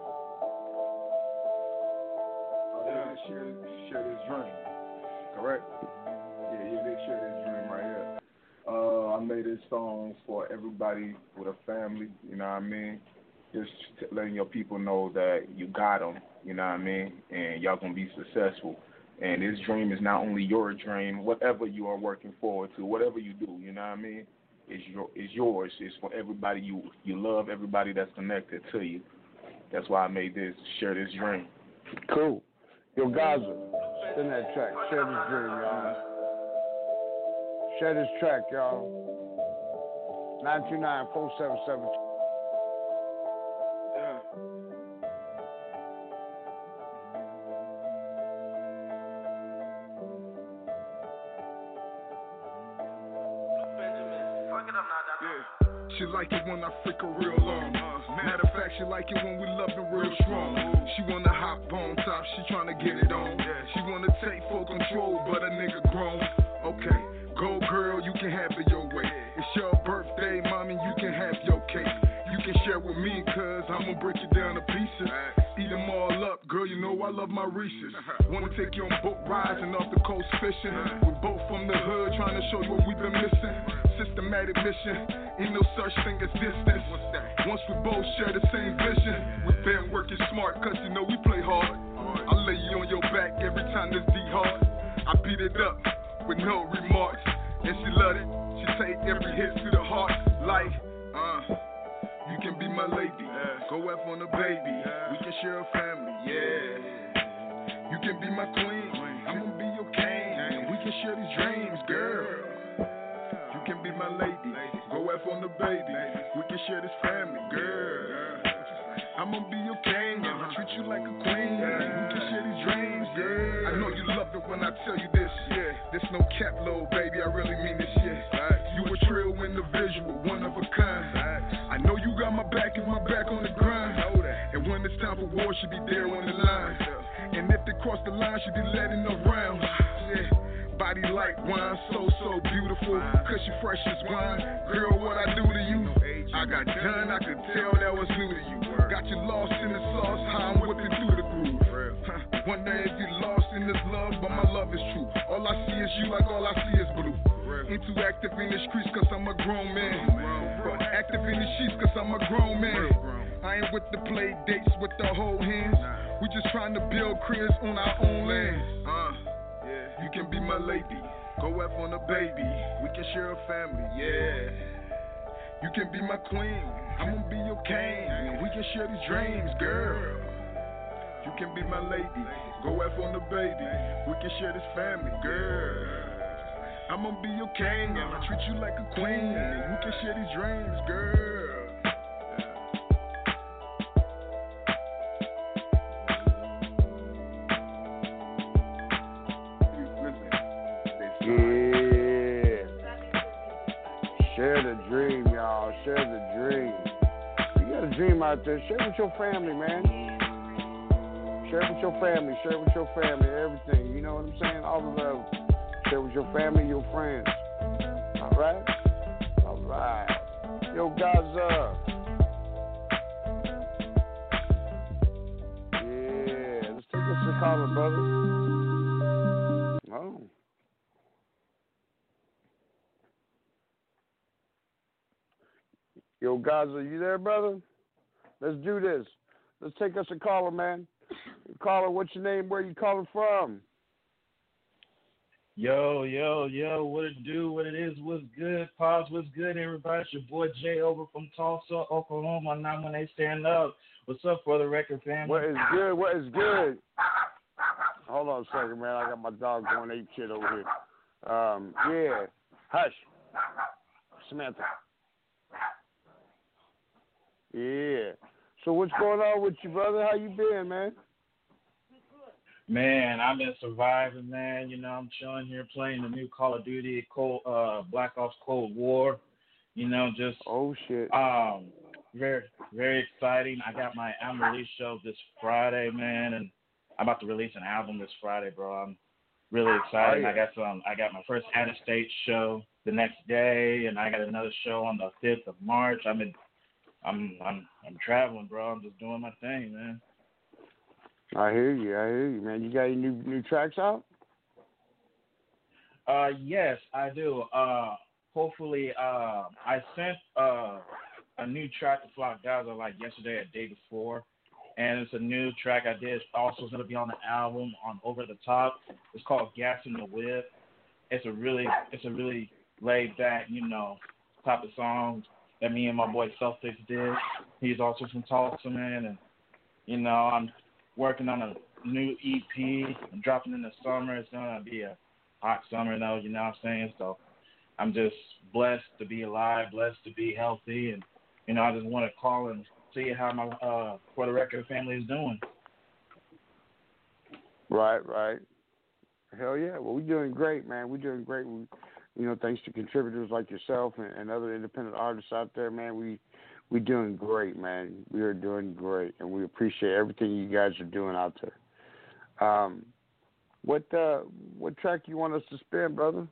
Oh, yeah, share, share this dream. Correct? Yeah, yeah, they share this dream right here. Uh, I made this song for everybody with a family, you know what I mean? Just letting your people know that you got them, you know what I mean? And y'all gonna be successful. And this dream is not only your dream, whatever you are working forward to, whatever you do, you know what I mean? It's your, it's yours. It's for everybody you you love, everybody that's connected to you. That's why I made this, share this dream. Cool. Yo, Gaza, spin that track. Share this dream, y'all. Share this track, y'all. nine two nine, four seven seven. She like it when I freak her real long. Matter of fact, she like it when we loving real strong. She wanna hop on top, she tryna get it on. She wanna take full control, but a nigga grown. Okay, go girl, you can have it your way. It's your birthday, mommy, love my Reese's. Wanna take you on boat rides and off the coast fishing. We're both from the hood, trying to show you what we've been missing. Systematic mission, ain't no such thing as distance. Once we both share the same vision, we've been working smart, cause you know we play hard. I lay you on your back every time this D hard. I beat it up with no remarks, and she love it. She take every hit to the heart, like, uh, you can be my lady, go F on the baby, we can share a family, yeah. You can be my queen, I'm gonna be your king, and we can share these dreams, girl. You can be my lady, go F on the baby, we can share this family, girl. I'm gonna be your king, and I treat you like a queen, and we can share these dreams, girl. I know you love it when I tell you this, yeah. This no cap load, baby, I really mean this shit. You a trill individual, one of a kind. I know you got my back if my back on the grind. And when it's time for war, she be there on the line. And if they cross the line, she be letting her round. Yeah. Body like wine, so, so beautiful. Cause she fresh as wine. Girl, what I do to you? I got done, I could tell that was new to you. Got you lost in the sauce, how I'm whipping through the groove. Wonder if you lost in this love, but my love is true. All I see is you, like all I see is blue. Ain't too active in the streets cause I'm a grown man. But active in the sheets cause I'm a grown man. I ain't with the play dates with the whole hands. We just trying to build cribs on our own land. Uh, you can be my lady, go F on the baby, we can share a family, yeah. You can be my queen, I'm gonna be your king, and we can share these dreams, girl. You can be my lady, go F on the baby, we can share this family, girl. I'm gonna be your king, and I treat you like a queen, and we can share these dreams, girl. Yeah. Share the dream, y'all. Share the dream. You got a dream out there. Share it with your family, man. Share it with your family. Share it with your family. Everything. You know what I'm saying? All the love. Share it with your family, your friends. All right? All right. Yo, Gaza. Yeah. Let's take us to caller, brother. Oh. Yo, Gaza, you there, brother? Let's do this. Let's take us a caller, man. Caller, what's your name? Where you calling from? Yo, yo, yo, what it do, what it is, what's good, Pause, what's good, everybody? It's your boy Jay over from Tulsa, Oklahoma, nine one eight Stand Up. What's up, for the record family? What is good, what is good? Hold on a second, man. I got my dog going ape shit over here. Um, yeah. Hush. Samantha. Yeah. So what's going on with you, brother? How you been, man? Man, I've been surviving, man. You know, I'm chilling here playing the new Call of Duty, Cold, uh, Black Ops Cold War. You know, just oh shit. Um, very, very exciting. I got my album release show this Friday, man, and I'm about to release an album this Friday, bro. I'm really excited. Oh, yeah. I got some. I got my first out-of-state show the next day, and I got another show on the fifth of March. I'm in. I'm I'm I'm traveling, bro. I'm just doing my thing, man. I hear you. I hear you, man. You got any new new tracks out? Uh, yes, I do. Uh, hopefully, uh, I sent uh a new track to Flock Gaza like yesterday, or the day before, and it's a new track I did. Also, going to be on the album on Over the Top. It's called Gas in the Whip. It's a really it's a really laid back, you know, type of song that me and my boy Celtics did. He's also from Tulsa, man, and you know, I'm working on a new E P. I'm dropping in the summer. It's gonna be a hot summer, though. You know what I'm saying? So I'm just blessed to be alive, blessed to be healthy, and you know, I just want to call and see how my uh, For the Record family is doing. Right, right. Hell yeah. Well, we're doing great, man. We're doing great. We, you know, thanks to contributors like yourself and, and other independent artists out there, man, we we're doing great, man. We are doing great, and we appreciate everything you guys are doing out there. Um, what uh, what track you want us to spin, brother?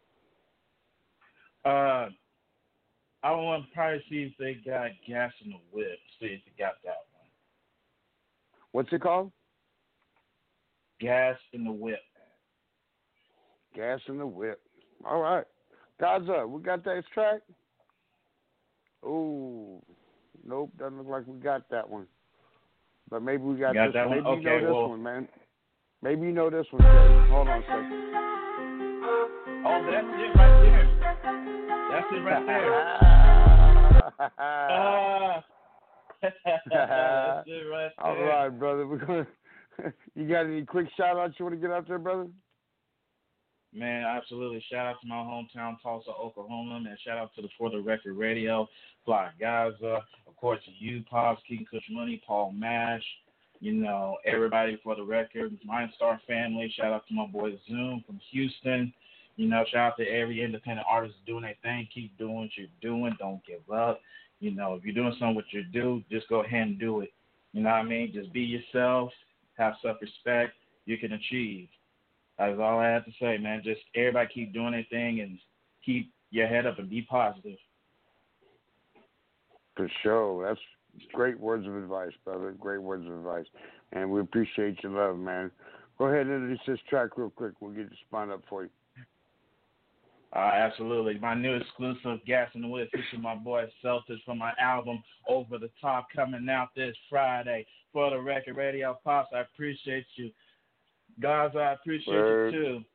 Uh, I want to probably see if they got Gas in the Whip. See if they got that one. What's it called? Gas in the Whip. Gas in the Whip. All right. Gaza, we got that track? Ooh. Nope, doesn't look like we got that one. But maybe we got, got this that one. one. Maybe Okay, you know this well, one, man. Maybe you know this one, Jay. Hold on a second. Oh, that's it right there. That's it right there. uh, that's it right there. All right, brother. We're gonna. You got any quick shout outs you want to get out there, brother? Man, absolutely. Shout out to my hometown, Tulsa, Oklahoma, man. Shout out to the For the Record Radio, Fly Gaza, of course, you, Pops, King Kush Money, Paul Mash, you know, everybody For the Record, Mindstar family. Shout out to my boy Zoom from Houston. You know, shout out to every independent artist doing their thing. Keep doing what you're doing. Don't give up. You know, if you're doing something what you do, just go ahead and do it. You know what I mean? Just be yourself. Have self-respect. You can achieve. That's all I have to say, man. Just everybody keep doing their thing and keep your head up and be positive. For sure. That's great words of advice, brother. Great words of advice. And we appreciate your love, man. Go ahead and introduce this track real quick. We'll get it spun up for you. Uh, absolutely. My new exclusive, Gas in the Whip, featuring my boy Celtics from my album Over the Top, coming out this Friday. For the Record Radio, Pops, I appreciate you. Guys, I appreciate Word. you too.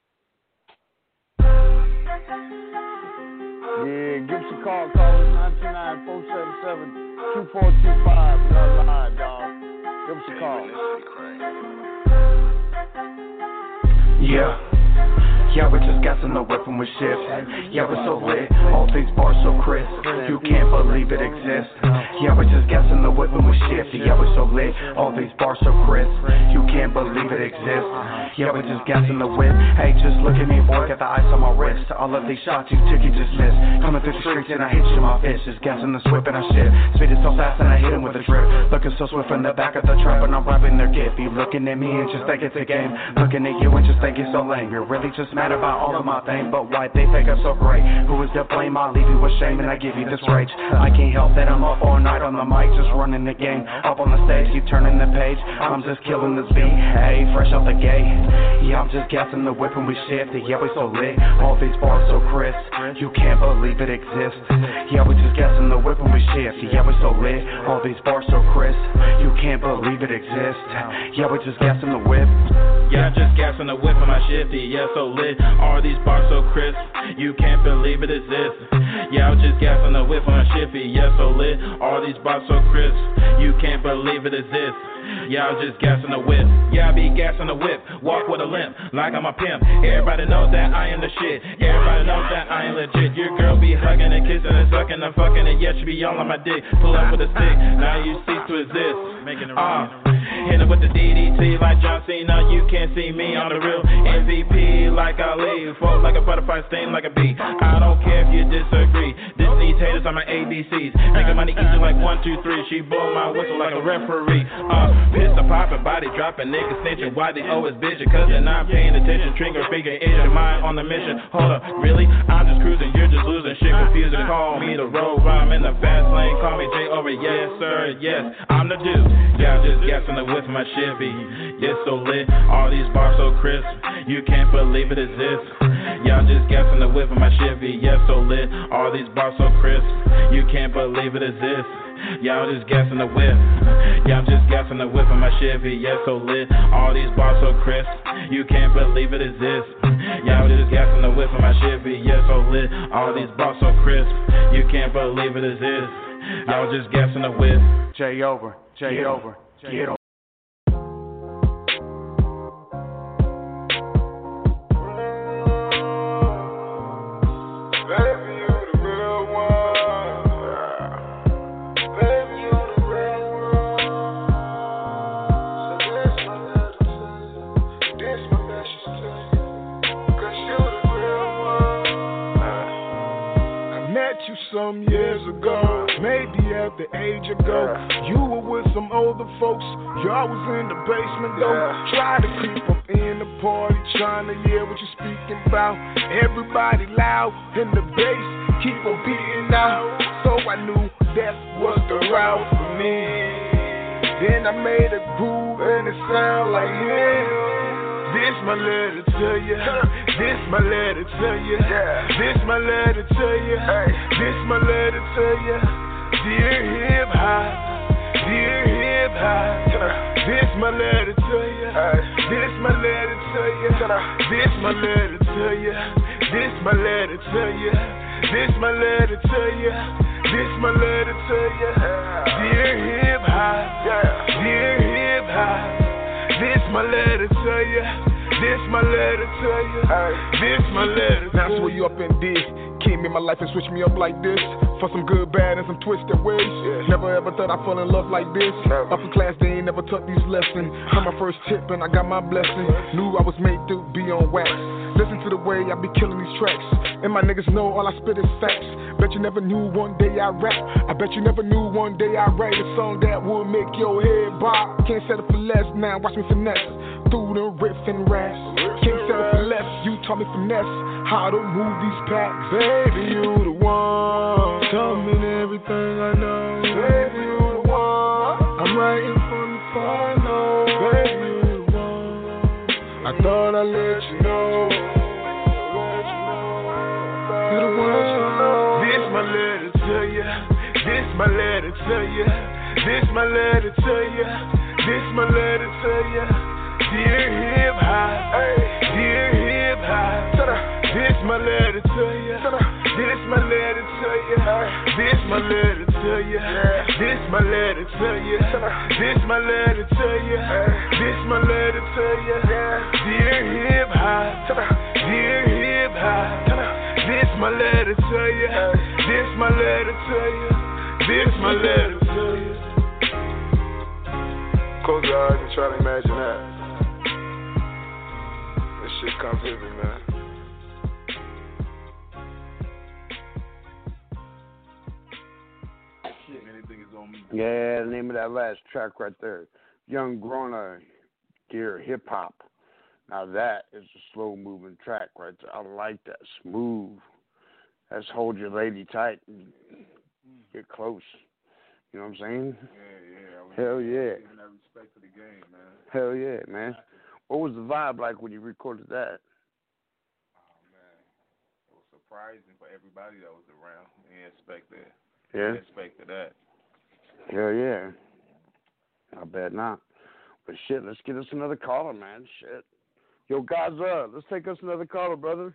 Yeah, give us a call. Call us nine two nine, four seven seven, two four two five. We are live, y'all. Give us a call. Yeah. Yeah, we're just gassing the whip and we shift. Yeah, we're so lit, all these bars so crisp. You can't believe it exists. Yeah, we're just gassing the whip and we shift. Yeah, we're so lit, all these bars so crisp. You can't believe it exists. Yeah, we're just gassing the whip. Hey, just look at me, boy, got the ice on my wrist. All of these shots you took, you just missed. Coming through the streets and I hit you in my fist. Just gassing the whip and I shift. Speed is so fast and I hit him with a drip. Looking so swift in the back of the trap and I'm robbing their gift. You looking at me and just think it's a game. Looking at you and just think it's so lame. You're really just mad about all of my things, but why they think I'm so great? Who is to blame? I leave you with shame and I give you this rage. I can't help that I'm up all night on the mic, just running the game. Up on the stage, keep turning the page. I'm just killing this beat. Hey, fresh out the gate. Yeah, I'm just gassing the whip and we shift. Yeah, we so lit. All these bars so crisp. You can't believe it exists. Yeah, we just gassing the whip and we shift. Yeah, we so lit. All these bars so crisp. You can't believe it exists. Yeah, we just gassing the whip. Yeah, I'm just gassing the whip on my shifty. Yeah, so lit. All these bars so crisp. You can't believe it exists. Yeah, I'm just gassing the whip on my shifty. Yeah, so lit. All these bars so crisp. You can't believe it exists. Yeah, I was just gassing the whip. Yeah, I be gassing the whip. Walk with a limp, like I'm a pimp. Everybody knows that I am the shit. Everybody knows that I am legit. Your girl be hugging and kissing and sucking and fucking, and yet she be all on my dick. Pull up with a stick, now you cease to exist. Making it uh, hit it with the D D T like John Cena. You can't see me on the real M V P like Ali. Float like a butterfly, sting like a bee. I don't care if you disagree. This these haters are my A B Cs. Making money easy like one, two, three. She blow my whistle like a referee. Uh, Pistol popping, body dropping, niggas snitching. Why they always bitching? Cause they're not paying attention. Trigger finger is your mind on the mission. Hold up, really? I'm just cruising, you're just losing. Shit confusing. Call me the road, I'm in the fast lane. Call me J over, yes sir, yes, I'm the dude. Yeah, I'm just gassing the whip my Chevy. Yes, so lit. All these bars so crisp. You can't believe it exists. Yeah, I'm just gassing the whip my Chevy. Yes, so lit. All these bars so crisp. You can't believe it exists. Yeah, I'm just gassing the whip. Yeah, I'm just gassing the whip on my Chevy. Yeah, so lit. All these bars so crisp. You can't believe it exists. Yeah, I'm just gassing the whip on my Chevy. Yeah, so lit. All these bars so crisp. You can't believe it exists. Yeah, I was just gassing the whip. J over. J over. Get over. Some years ago, maybe at the age ago, you were with some older folks. Y'all was in the basement though, try to creep up in the party, trying to hear what you're speaking about. Everybody loud in the bass, keep on beating out. So I knew that was the route for me. Then I made a groove and it sound like hell. This my letter to ya. This my letter to ya. This my letter to ya. This my letter to ya. Dear hip hop, dear hip hop. This my letter to ya. This my letter to ya. This my letter to ya. This my letter to ya. This my letter to ya. This my letter to ya. Dear hip hop, dear hip hop. This my letter to ya. This my letter to ya. This my letter. Now I swear you up and did. Came in my life and switched me up like this. For some good, bad, and some twisted ways. Never ever thought I'd fall in love like this. Upper class, they ain't never taught these lessons. Got my first tip and I got my blessing. Knew I was made to be on wax. Listen to the way I be killing these tracks. And my niggas know all I spit is facts. Bet you never knew one day I rap. I bet you never knew one day I write a song that would make your head bob. Can't settle for less now, watch me finesse. Through the riff and raps. Can't settle for less, you taught me finesse. How to move these packs. Baby, you the one. Tell me everything I know. Baby, you the one. I'm writing from the final. Baby, you the one. I thought I'd let you know. You the one. This my letter to ya. This my letter to ya. This my letter to ya. This my letter to ya. Dear hip hop, dear hip hop. This my letter to ya. This my letter to ya. This my letter to ya. This my letter to ya. This my letter to ya. This my letter to ya. Dear hip hop, dear hip hop. This my letter to ya. This my letter to ya. This my letter to ya. Close your eyes and try to imagine that. This shit comes with me, man. Yeah, the name of that last track right there. Young Grona, Dear Hip Hop. Now that is a slow moving track right there. I like that. Smooth. That's hold your lady tight and get close. You know what I'm saying? Yeah, yeah. Hell yeah. Giving that respect to the game, man. Hell yeah, man. What was the vibe like when you recorded that? Oh, man. It was surprising for everybody that was around. They didn't expect that. Yeah? They expected that. Hell yeah. I bet not. But shit, let's get us another caller, man. Shit. Yo, Gaza, let's take us another caller, brother.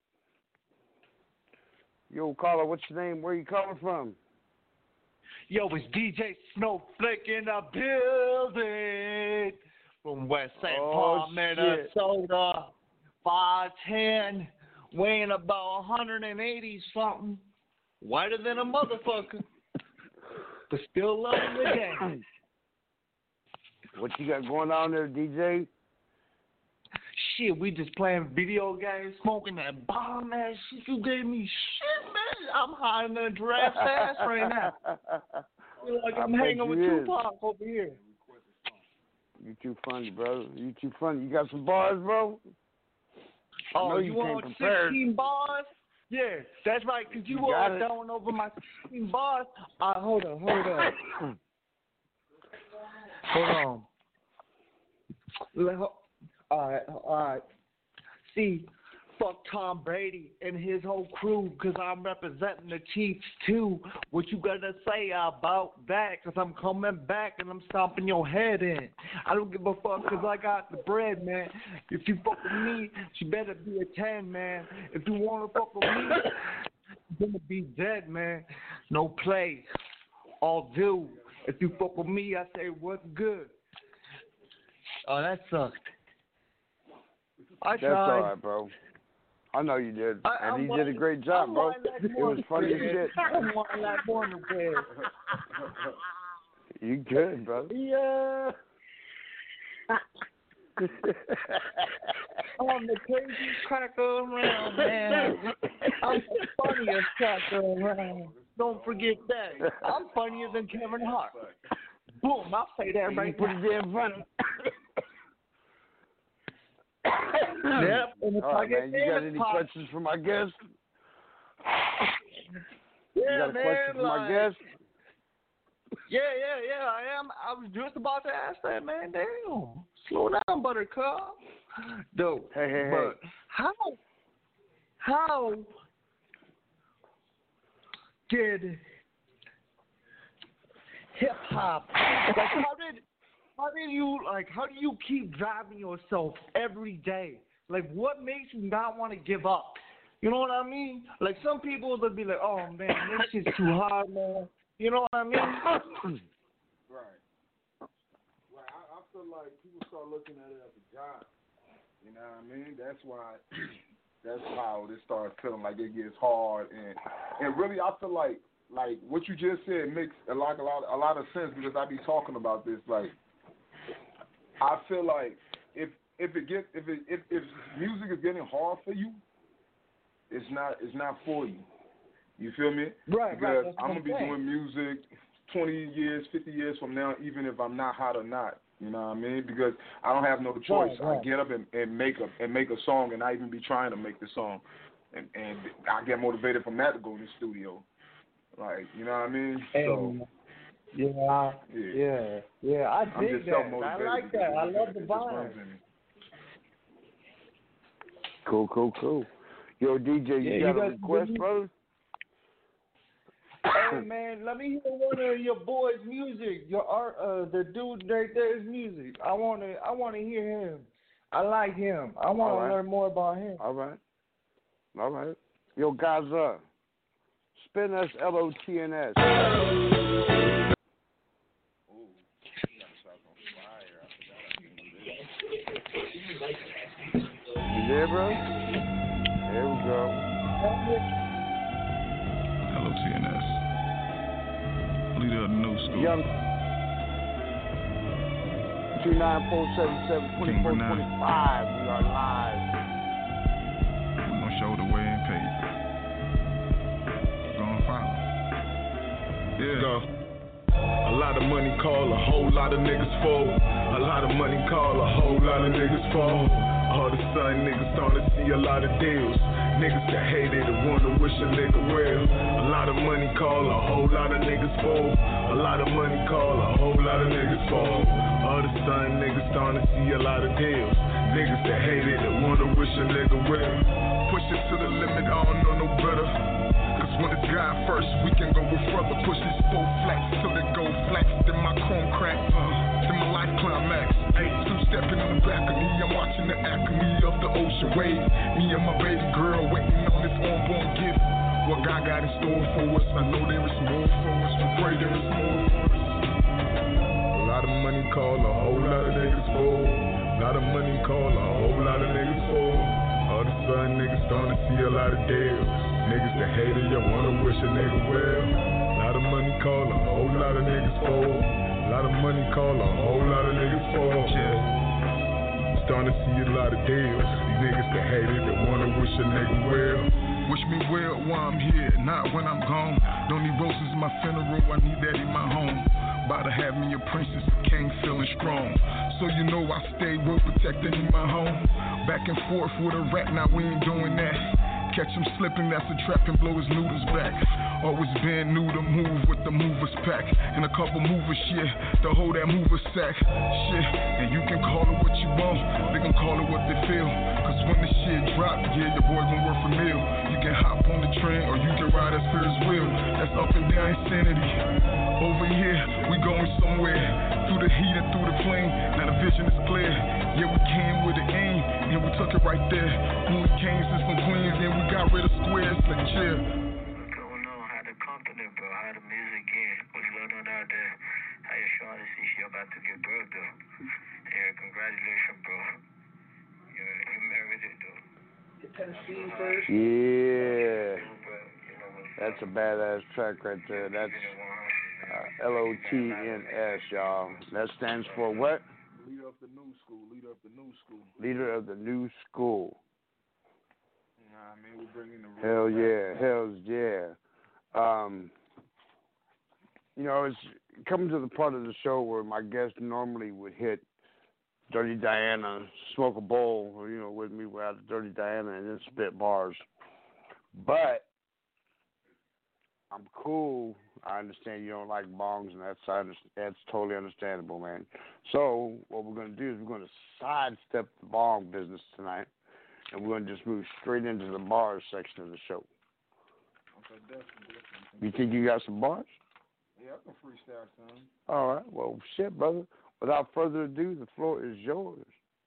Yo, caller, what's your name? Where you calling from? Yo, it's D J Snowflake in the building from West Saint Oh, Paul, shit. Minnesota. five ten, weighing about one hundred eighty something, whiter than a motherfucker, but still loving the game. What you got going on there, D J? Shit, we just playing video games, smoking that bomb ass shit you gave me. Shit, man, I'm high in the giraffe fast right now. Feel like I'm I bet hanging with you is. Tupac over here. You too funny, brother. You too funny. You got some bars, bro? I Oh, know you, you want came prepared. sixteen bars? Yeah, that's right, because you, You got were it. going over my sixteen bars. Uh, hold on, hold on. hold on. Let- All right, all right. See, fuck Tom Brady and his whole crew, because I'm representing the Chiefs too. What you gonna say about that? Because I'm coming back and I'm stomping your head in. I don't give a fuck because I got the bread, man. If you fuck with me, you better be a ten, man. If you want to fuck with me, you're gonna be dead, man. No play. All do. If you fuck with me, I say what's good. Oh, that sucked. I That's tried. all right, bro. I know you did. I- and I'm he wanting- did a great job, I'm bro. wanting that It more was funny as than shit. I'm wanting that more than bed. You good, brother. Yeah. I'm the craziest cracker around, man. I'm the funniest cracker around. Don't forget that. I'm funnier than Kevin Hart. Boom, I'll say that right pretty now. damn funny. Yep. And if All I right, get man. You got famous, any Pop- questions for my guest? Yeah, you got a man, question for my like- guest? Yeah, yeah, yeah, I am. I was just about to ask that, man. Damn. Slow down, Buttercup. Dope. Hey, hey, but hey. how, how did hip-hop, like, how did, how did you, like, how do you keep driving yourself every day? Like, what makes you not want to give up? You know what I mean? Like, some people, they'll be like, oh, man, this shit's too hard, man. You know what I mean? Right. Right. I, I feel like people start looking at it as a job. You know what I mean? That's why, that's how this starts feeling like it gets hard. And and really, I feel like, like what you just said makes a lot, a lot, a lot of sense because I be talking about this. Like, I feel like if if it gets if it if, if music is getting hard for you, it's not it's not for you. You feel me? Right, because right. I'm gonna be doing music twenty years, fifty years from now, even if I'm not hot or not. You know what I mean? Because I don't have no choice. Right, right. I get up and, and make a and make a song, and I even be trying to make the song, and and I get motivated from that to go in the studio. Like, you know what I mean? And, so yeah, yeah, yeah, yeah. I I'm dig just that. self-motivated I like because that. I it- love it the just vibe. runs in me. Cool, cool, cool. Yo, D J, you Yeah, got you a got- request, you- brother? Hey man, let me hear one of your boys' music. Your art, uh, the dude right there's music. I wanna, I wanna hear him. I like him. I wanna All right. learn more about him. All right. All right. Yo, Gaza, spin us L O T N S. You there, bro? There we go. L O T N S. Leader of the new school. Young. two nine four seven seven, two four two five. We are live. We're gonna show the way and pay. Gonna follow. Yeah. Go. A lot of money call a whole lot of niggas fold. A lot of money call a whole lot of niggas fall. All of a sudden niggas starting to see a lot of deals. Niggas that hate it and wanna wish a nigga well. A lot of money call a whole lot of niggas fold. A lot of money call a whole lot of niggas fall. All of a sudden niggas starting to see a lot of deals. Niggas that hate it and wanna wish a nigga well. Push it to the limit, I don't know no better. When it's God first, we can go with further. Push these four flats till they go flat. Then my chrome crack, uh, then my life climax. Hey, two stepping in the back of me, I'm watching the acme of the ocean wave. Me and my baby girl waiting on this unborn gift. What God got in store for us, I know there is more for us. We pray there is more for us. A lot of money call a whole lot of niggas fold. A lot of money call a whole lot of niggas fold. All of a sudden niggas starting to see a lot of deals. Niggas that hate it, you wanna wish a nigga well. A lot of money call a whole lot of niggas fold. A lot of money call a whole lot of niggas fold. Yeah. Starting to see a lot of deals. These niggas that hate it, that wanna wish a nigga well. Wish me well while I'm here, not when I'm gone. Don't need roses in my funeral, I need that in my home. About to have me a princess, king feeling strong. So you know I stay well protected in my home. Back and forth with a rap, now we ain't doing that. Catch him slipping, that's a trap and blow his noodles back. Always been new to move with the movers pack. And a couple movers, shit, to hold that mover sack. Shit, and you can call it what you want, they gon' call it what they feel. Cause when the shit drop, yeah, your boy gon' work for meal. You can hop on the train or you can ride as Ferris wheel. That's up and down insanity. Over here, we going somewhere. Through the heat and through the flame, now the vision is clear. Yeah, we came with an aim, and we took it right there. When we came since from Queens, and we got rid of squares, like chill. Going on, how the company, bro, how the music is, what's going on out there, how your shawty see she about to give birth, though. Yeah, congratulations, bro. You, you married it, though. Tennessee first. Yeah. That's a badass track right there. That's uh, L O T N S, y'all. That stands for what? Leader of the new school. Leader of the new school. Leader of the new school. Nah, man, we're bringing the Hell real yeah, back. hell's yeah. Um, you know, it's coming to the part of the show where my guest normally would hit Dirty Diana, smoke a bowl, you know, with me without Dirty Diana and then spit bars. But I'm cool. I understand you don't like bongs, and that's that's totally understandable, man. So what we're gonna do is we're gonna sidestep the bong business tonight, and we're gonna just move straight into the bars section of the show. Okay, definitely, definitely. You think you got some bars? Yeah, I can freestyle, son. All right. Well, shit, brother. Without further ado, the floor is yours.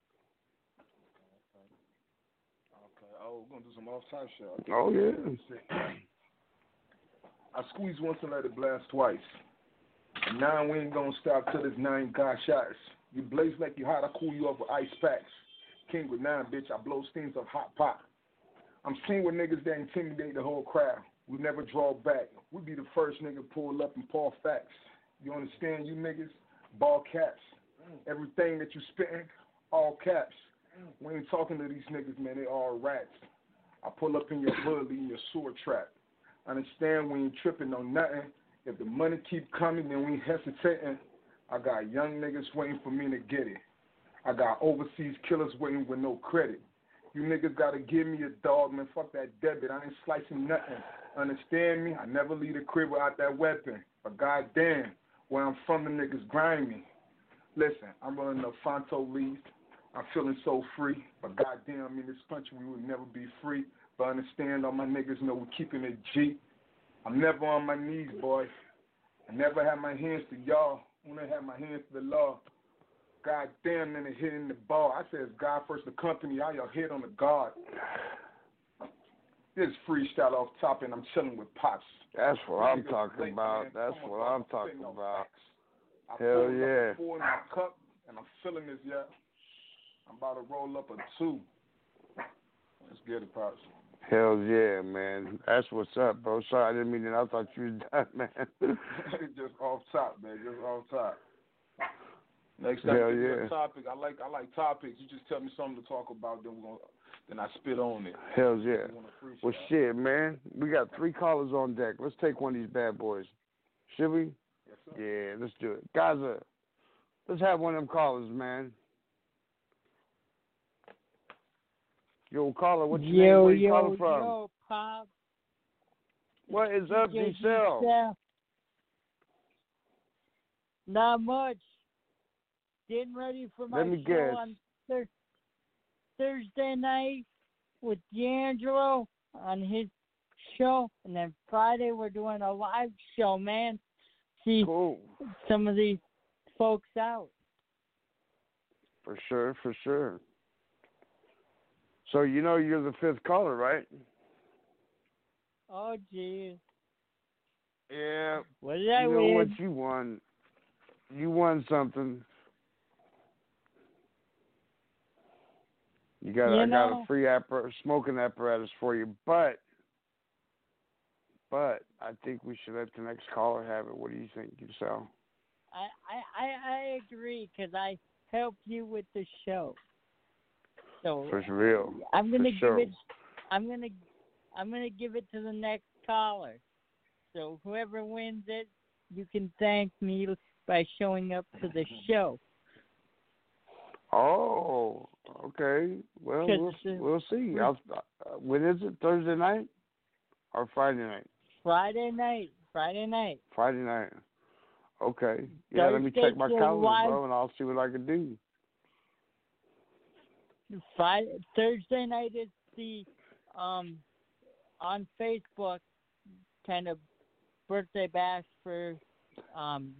Okay. Oh, we're gonna do some off-type shit. Okay. Oh yeah. I squeeze once and let it blast twice. And now we ain't gonna stop till this nine got shots. You blaze like you hot, I cool you off with ice packs. King with nine, bitch, I blow steams of hot pot. I'm seen with niggas that intimidate the whole crowd. We never draw back. We be the first nigga pull up and pour facts. You understand, you niggas? Ball caps. Everything that you spitting, all caps. We ain't talking to these niggas, man, they all rats. I pull up in your hood, leaving your sewer trap. Understand we ain't tripping on nothing. If the money keep coming, then we ain't hesitating. I got young niggas waiting for me to get it. I got overseas killers waiting with no credit. You niggas gotta give me a dog, man. Fuck that debit. I ain't slicing nothing. Understand me? I never leave the crib without that weapon. But goddamn, where I'm from, the niggas grind me. Listen, I'm running the Fonto leads. I'm feeling so free. But goddamn, in this country, we would never be free. But understand, all my niggas know we keeping it G. I'm never on my knees, boy. I never have my hands to y'all. I only have my hands to the law. God damn, then they hitting the ball. I said, God first the company, all y'all hit on the guard. This freestyle off top, and I'm chilling with Pops. That's what I'm talking about. That's what I'm talking about. Hell yeah. I pour in my cup, and I'm feeling this, yeah. I'm about to roll up a two. Let's get it, Pops. Hell yeah, man. That's what's up, bro. Sorry, I didn't mean it. I thought you was done, man. Just off top, man. Just off top. Next time Hell you yeah. get a topic, I like I like topics. You just tell me something to talk about, then we're gonna then I spit on it. Hell yeah. Well, shit, man. We got three callers on deck. Let's take one of these bad boys. Should we? Yes, sir. Yeah, let's do it. Guys, uh, let's have one of them callers, man. Yo, caller, what's your yo, name? Where you yo, calling from? Yo, Pop. What is up, Yo, D-Cell? D-Cell. Not much. Getting ready for my Let me show guess. on thir- Thursday night with D'Angelo on his show. And then Friday we're doing a live show, man. See cool. some of these folks out. For sure, for sure. So you know you're the fifth caller, right? Oh, geez. Yeah. What did I you know win? what you won? You won something. You got You I got know, a free appar- smoking apparatus for you, but but I think we should let the next caller have it. What do you think, Giselle? I, I, I, I agree because I helped you with the show. So For real. I'm gonna For give sure. it. I'm gonna. I'm gonna give it to the next caller. So whoever wins it, you can thank me by showing up to the show. Oh, okay. Well, we'll, we'll see. I'll, uh, when is it? Thursday night or Friday night? Friday night. Friday night. Friday night. Okay. Yeah, let me check my Thursday calendar, live- bro, and I'll see what I can do. Friday, Thursday night is the um on Facebook kind of birthday bash for um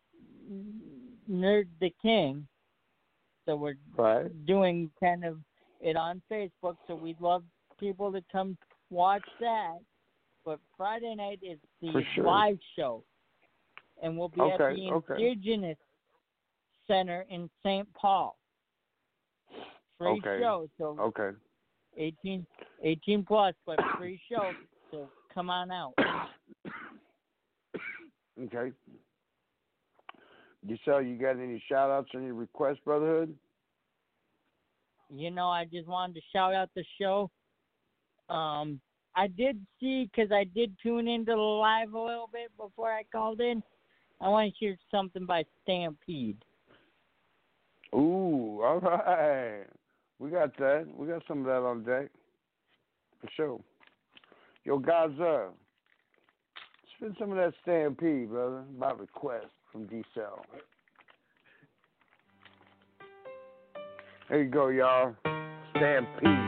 Nerd the King. So we're right. doing kind of it on Facebook. So we'd love people to come watch that. But Friday night is the For sure. live show, and we'll be at Okay, the okay. Indigenous Center in Saint Paul. Free Okay. show, so Okay. eighteen, eighteen plus, but free show. So come on out. Okay. Giselle, you got any shout outs or any requests, Brotherhood? You know, I just wanted to shout out the show. Um, I did see, because I did tune into the live a little bit before I called in. I want to hear something by Stampede. Ooh, all right. We got that. We got some of that on deck. For sure. Yo, guys, uh, Send some of that Stampede, brother, by request from D-Cell. There you go, y'all. Stampede.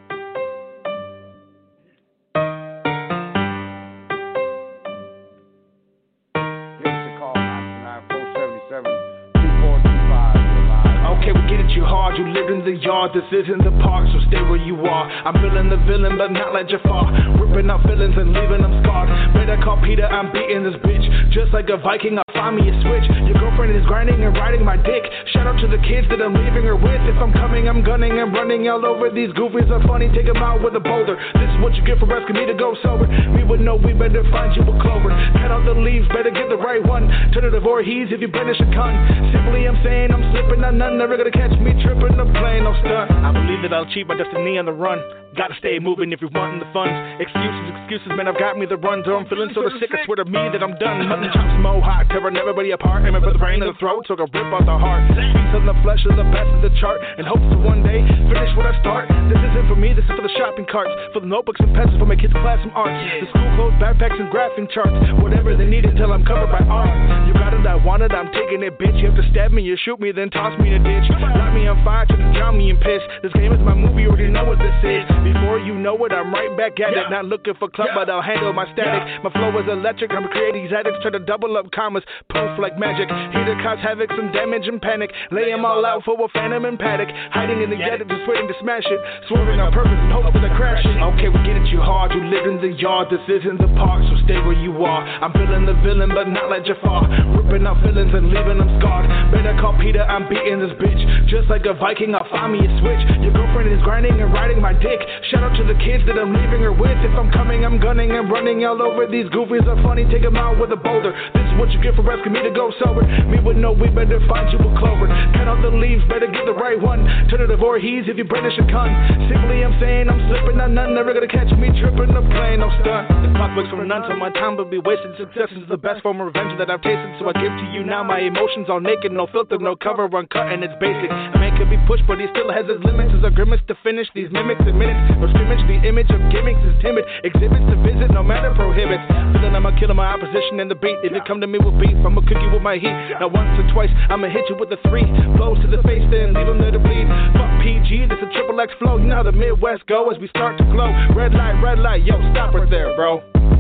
Okay, we get it, you hard, you live in the yard, this isn't the park, so stay where you are. I'm feeling the villain, but not like Jafar, ripping out feelings and leaving them scarred. Better call Peter, I'm beating this bitch, just like a Viking, I'll find me a switch. Your girlfriend is grinding and riding my dick, shout out to the kids that I'm leaving her with. If I'm coming, I'm gunning and running all over. These goofies are funny, take them out with a boulder. This is what you get for asking me to go sober. We would know we better find you a clover. Cut out the leaves, better get the right one. Turn to the Voorhees if you banish a cunt. Simply I'm saying I'm slipping on none, never gonna catch me tripping or playing no stunt. I believe that I'll cheat my destiny on the run. Gotta stay moving if you're wanting the funds. Excuses, excuses, man, I've got me the runs. Or I'm feeling sort of sick, I swear to me that I'm done. Nothing chops mo hot, tearing everybody apart. Aiming for the brain of the throat, so I rip out the heart. Beats on the flesh of the best of the chart. And hopes to one day finish what I start. This isn't for me, this is for the shopping carts. For the notebooks and pencils for my kids' class and arts. The school clothes, backpacks, and graphing charts. Whatever they need until I'm covered by art. You got it, I want it, I'm taking it, bitch. You have to stab me, you shoot me, then toss me in a ditch. Light me on fire, try to drown me in piss. This game is my movie, you already know what this is. Before you know it, I'm right back at it. Not looking for club, but I'll handle my static. My flow is electric, I'm creating addicts. Try to double up commas, poof like magic. Here to cause havoc, some damage and panic. Lay them all out for a phantom and paddock. Hiding in the attic, just waiting to smash it. Swerving on purpose and hoping to crash it. Okay, we get it, you hard. You live in the yard, this isn't the park, so stay where you are. I'm feeling the villain, but not like Jafar. Ripping out feelings and leaving them scarred. Better call Peter, I'm beating this bitch. Just like a Viking, I'll find me a switch. Your girlfriend is grinding and riding my dick. Shout out to the kids that I'm leaving her with. If I'm coming, I'm gunning and running all over. These goofies are funny, take them out with a boulder. This is what you get for asking me to go sober. Me would know we better find you a clover. Cut out the leaves, better get the right one. Turn to the Voorhees if you brandish a cunt. Simply I'm saying I'm slipping on none. Never gonna catch me tripping or playing no stunt. The clock works from none, so my time will be wasted. Success is the best form of revenge that I've tasted, so I give to you now. My emotions all naked, no filter, no cover, uncut, and it's basic. A man can be pushed, but he still has his limits. There's a grimace to finish these mimics in minutes. No scrimmage, the image of gimmicks is timid. Exhibits to visit, no matter prohibits. Feeling I'ma kill my opposition in the beat. If you come to me with beef, I'ma cook you with my heat. Now once or twice, I'ma hit you with a three. Blows to the face, then leave them there to bleed. Fuck P G, this a triple X flow. You know how the Midwest go as we start to glow. Red light, red light, yo, stop right there, bro.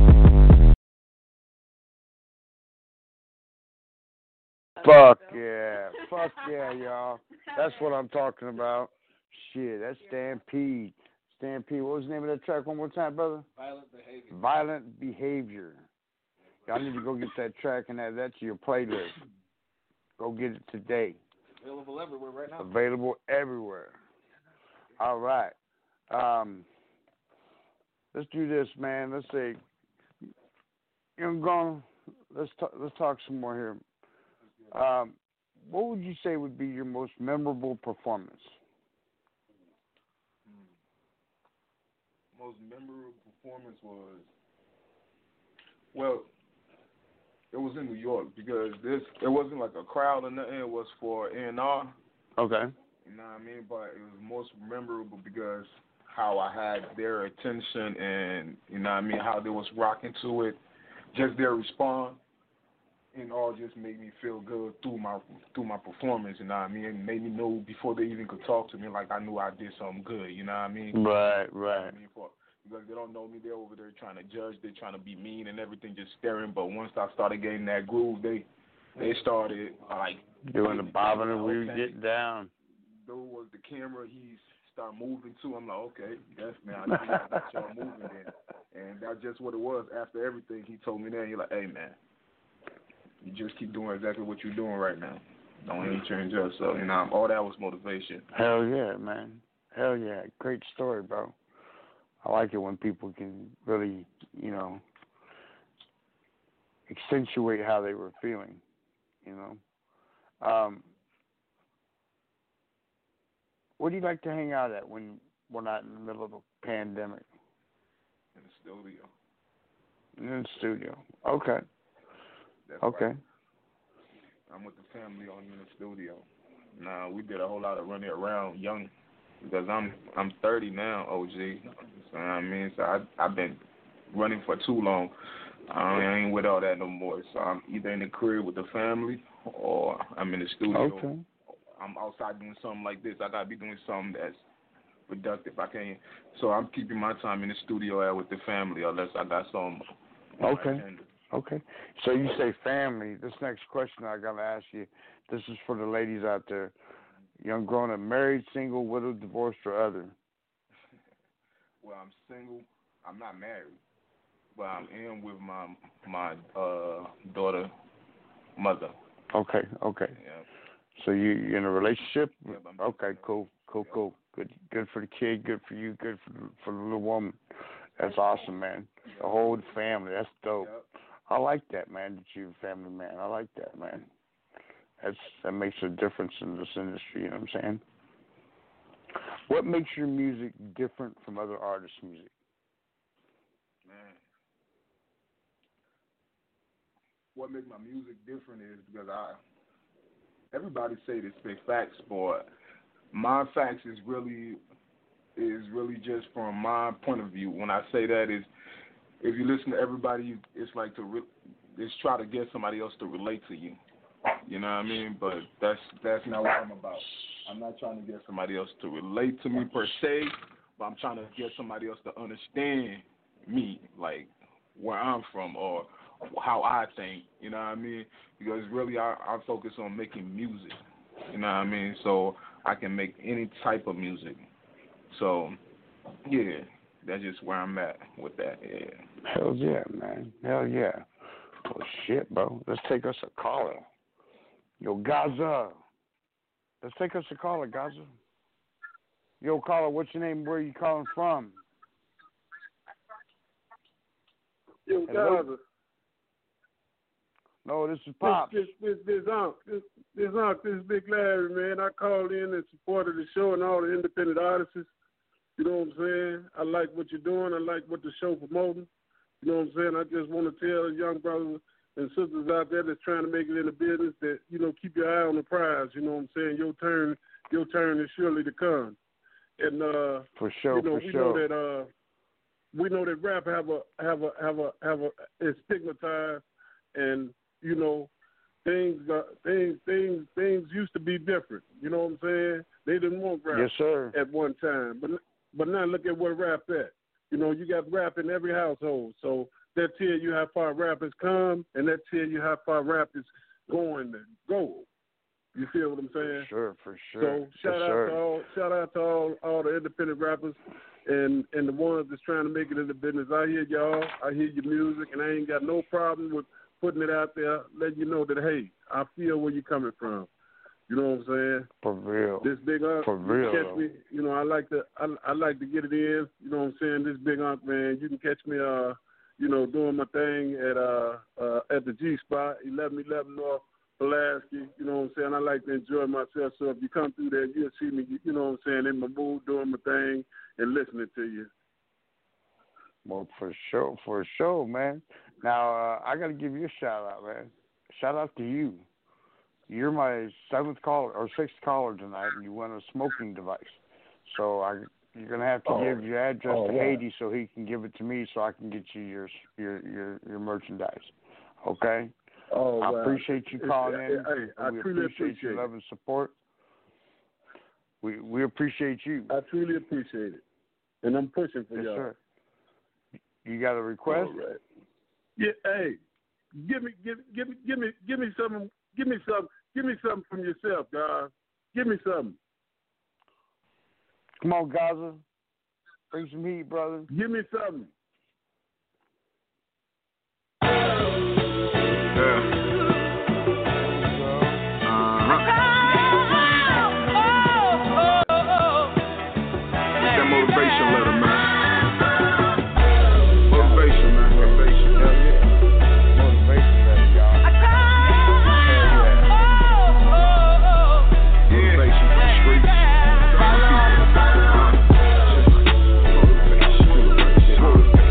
Fuck yeah. Fuck yeah, y'all. That's what I'm talking about. Shit, that's Stampede. Stampede. What was the name of that track one more time, brother? Violent Behavior. Violent Behavior. Y'all need to go get that track and add that to your playlist. Go get it today. Available everywhere right now. Available everywhere. All right. Um, let's do this, man. Let's say, you're going. Let's talk. Let's talk some more here. Um, what would you say would be your most memorable performance? Most memorable performance was, well, it was in New York because this it wasn't like a crowd or nothing. It was for A and R. Okay. You know what I mean? But it was most memorable because how I had their attention and, you know what I mean, how they was rocking to it, just their response. And all just made me feel good through my through my performance, you know what I mean? It made me know before they even could talk to me, like I knew I did something good, you know what I mean? Right, right. You know what I mean? For, because they don't know me, they're over there trying to judge, they're trying to be mean and everything, just staring. But once I started getting that groove, they they started like doing the bobbing and we would get down. Though was the camera, he started moving too. I'm like, okay, that's man, I got that y'all moving then. And that's just what it was. After everything, he told me that, he's like, hey man, you just keep doing exactly what you're doing right now. Don't even change up. So, you know, all that was motivation. Hell yeah, man. Hell yeah. Great story, bro. I like it when people can really, you know, accentuate how they were feeling, you know. Um, where do you like to hang out at when we're not in the middle of a pandemic? In the studio. In the studio. Okay. That's okay. Right. I'm with the family on in the studio. Nah, we did a whole lot of running around young because I'm I'm thirty now, O G. So I mean, so I I've been running for too long. I ain't with all that no more. So I'm either in the crib with the family or I'm in the studio. Okay. I'm outside doing something like this. I gotta be doing something that's productive. I can't. So I'm keeping my time in the studio out with the family unless I got something. Okay. Okay. So you say family. This next question I gotta ask you. This is for the ladies out there. Young grown up, married, single, widowed, divorced, or other. Well, I'm single. I'm not married, but I'm in with my my uh, daughter, mother. Okay. Okay. Yeah. So you you in a relationship? Yeah, I'm okay. Cool. Cool. Yeah. Cool. Good. Good for the kid. Good for you. Good for the, for the little woman. That's awesome, man. The whole family. That's dope. Yep. I like that, man. That you're a family man. I like that, man. That's that makes a difference in this industry. You know what I'm saying? What makes your music different from other artists' music? Man, what makes my music different is because I. Everybody say they spit facts, but my facts is really is really just from my point of view. When I say that is, if you listen to everybody, it's like to re- it's try to get somebody else to relate to you. You know what I mean? But that's that's not what I'm about. I'm not trying to get somebody else to relate to me per se, but I'm trying to get somebody else to understand me, like where I'm from or how I think. You know what I mean? Because really, I, I focus on making music. You know what I mean? So I can make any type of music. So yeah, that's just where I'm at with that. Yeah. Hell yeah, man. Hell yeah. Well, shit, bro. Let's take us a caller. Yo, Gaza. Let's take us a caller, Gaza. Yo, caller, what's your name? Where are you calling from? Yo, Hello? Gaza. No, this is Pop. This, this, this, this, Unc. This, this, Unc. This is Big Larry, man. I called in and supported the show and all the independent artists. You know what I'm saying? I like what you're doing. I like what the show promoting. You know what I'm saying? I just want to tell the young brothers and sisters out there that's trying to make it in the business that, you know, keep your eye on the prize. You know what I'm saying? Your turn, your turn is surely to come. And uh, for sure, you know, for we sure. know that uh, we know that rap have a have a have a have a is stigmatized, and you know, things uh, things things things used to be different. You know what I'm saying? They didn't want rap yes, sir. at one time, but but now look at where rap at. You know, you got rap in every household, so that tell you how far rap has come, and that tell you how far rap is going to go. You feel what I'm saying? For sure, for sure. So shout for out sure. to all, shout out to all, all the independent rappers, and and the ones that's trying to make it in the business. I hear y'all, I hear your music, and I ain't got no problem with putting it out there, letting you know that hey, I feel where you're coming from. You know what I'm saying? For real. This big Unc, For real. you catch me. You know, I like to, I, I like to get it in. You know what I'm saying? This big Unc, man, you can catch me, uh, you know, doing my thing at uh, uh at the G Spot, eleven eleven North Pulaski. You know what I'm saying? I like to enjoy myself. So if you come through there, you'll see me. You know what I'm saying? In my mood, doing my thing, and listening to you. Well, for sure, for sure, man. Now uh, I got to give you a shout out, man. Shout out to you. You're my seventh caller or sixth caller tonight, and you won a smoking device. So I, you're gonna have to Oh. give your address Oh, to yeah. Haiti so he can give it to me, so I can get you your your your, your merchandise. Okay. Oh, I wow. appreciate you calling Hey, in. hey, I we truly appreciate appreciate your it. love and support. We we appreciate you. I truly appreciate it, and I'm pushing for Yes, y'all. sir. You got a request? All right. Yeah. Hey, give me, give, give me, give me, give me something. Give me some. Give me something from yourself, guys. Give me something. Come on, Gaza. Bring some heat, brother. Give me something. That motivation letter, man. Motivation, man. Motivation. Hell yeah. Motivation letter, y'all. Motivation for the streets. Motivation.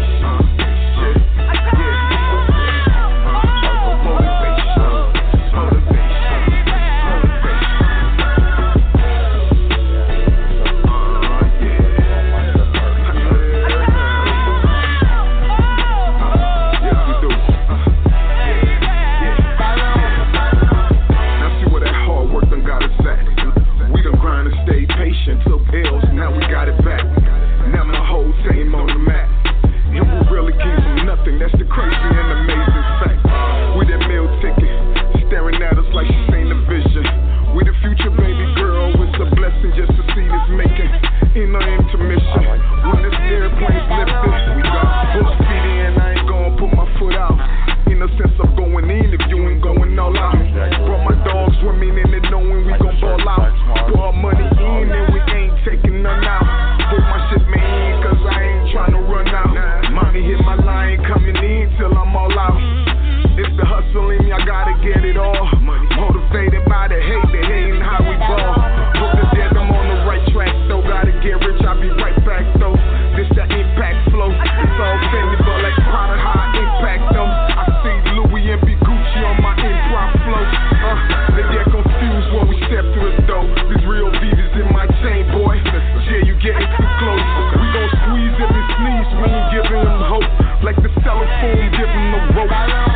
foot out. In the sense of going in if you ain't going all out. Brought my dogs swimming in it knowing we gon' ball out. Put our money in and we ain't taking none out. Put my shit in cause I ain't tryna run out. Mommy hit my line coming in till I'm all out. It's the hustle in me, I gotta get it all. Motivated by the hate, the hating how we ball. Put the dead, I'm on the right track though. Gotta get rich, I'll be right back though. This that impact flow. It's all family, but like Prada, how I impact them. I see Louis and B Gucci on my improv flow. Uh, they get confused when we step through the door. These real beavers in my chain, boy. Yeah, you getting too close. We gon' squeeze every sneeze, we ain't giving them hope. Like the telephone, giving the rope.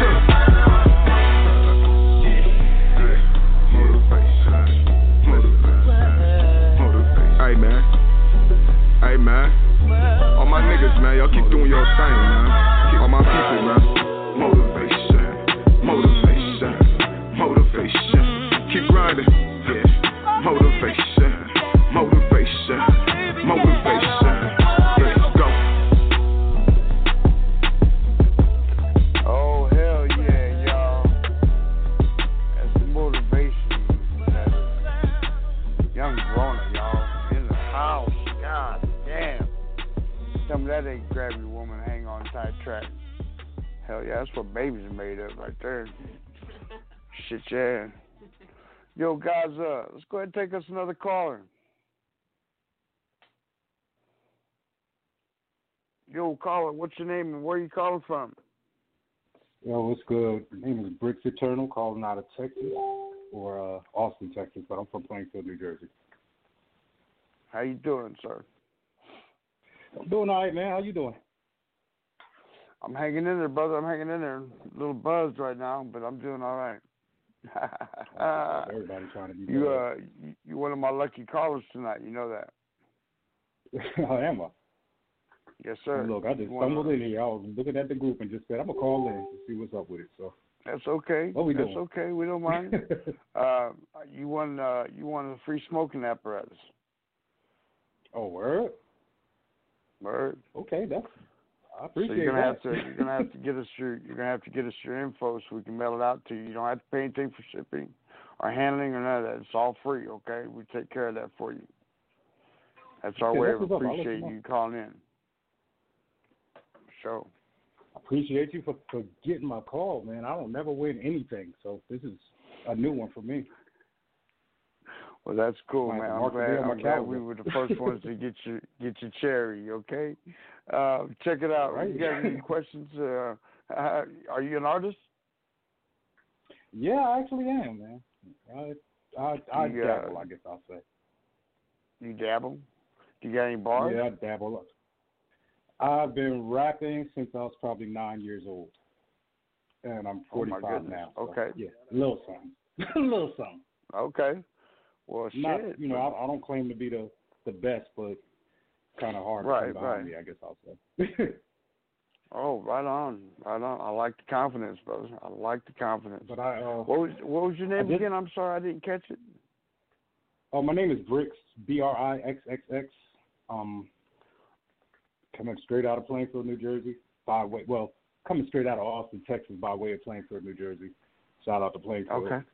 Hey man, hey man, all my niggas man, y'all keep doing your thing man. All my people man, motivation, motivation, motivation. Keep grinding, yeah. Motivation, motivation, motivation. Let's go. Oh hell yeah, y'all! That's the motivation. That's young grown y'all. House, God damn. Tell me that ain't grab your woman, hang on tight track. Hell yeah, that's what babies are made of right there. Shit, yeah. Yo, guys, uh, let's go ahead and take us another caller. Yo, caller, what's your name and where you calling from? Yo, what's good? My name is Bricks Eternal, calling out of Texas, or uh, Austin, Texas, but I'm from Plainfield, New Jersey. How you doing, sir? I'm doing all right, man. How you doing? I'm hanging in there, brother. I'm hanging in there. A little buzzed right now, but I'm doing all right. Everybody trying to be you, uh, you, you're one of my lucky callers tonight. You know that. Oh, am I? Yes, sir. And look, I just stumbled in here. I was looking at the group and just said, I'm going to call in to see what's up with it. So That's okay. What we That's doing? okay. We don't mind. uh, you won. Uh, you won a free smoking apparatus. Oh, word. Word. Okay, that's. I appreciate so you're gonna that. have to. You're gonna have to get us your. You're gonna have to get us your info so we can mail it out to you. You don't have to pay anything for shipping or handling or none of that. It's all free. Okay, we take care of that for you. That's our Okay, way that's of what's up. I'll let you appreciating know. you calling in. So. Appreciate you for, for getting my call, man. I don't never win anything, so this is a new one for me. Well, that's cool, Might man. I'm mark the glad, day on my I'm glad calendar. we were the first ones to get your get your cherry. Okay, uh, check it out. Right. You got any questions? Uh, uh, are you an artist? Yeah, I actually am, man. I I, I You, uh, dabble, I guess I'll say. You dabble? You got any bars? Yeah, I dabble. I've been rapping since I was probably nine years old, and I'm Oh, my forty-five goodness. now. So, Okay. Yeah, a little something. a little something. Okay. Well, Not, shit. you know, I, I don't claim to be the, the best, but kind of hard Right, to come behind right. me, I guess I'll say. Oh, right on, right on. I like the confidence, brother. I like the confidence. But I, uh, what was what was your name I did- again? I'm sorry, I didn't catch it. Oh, my name is Bricks, B R I X X X. Um, coming straight out of Plainfield, New Jersey. By way, well, coming straight out of Austin, Texas, by way of Plainfield, New Jersey. Shout out to Plainfield. Okay.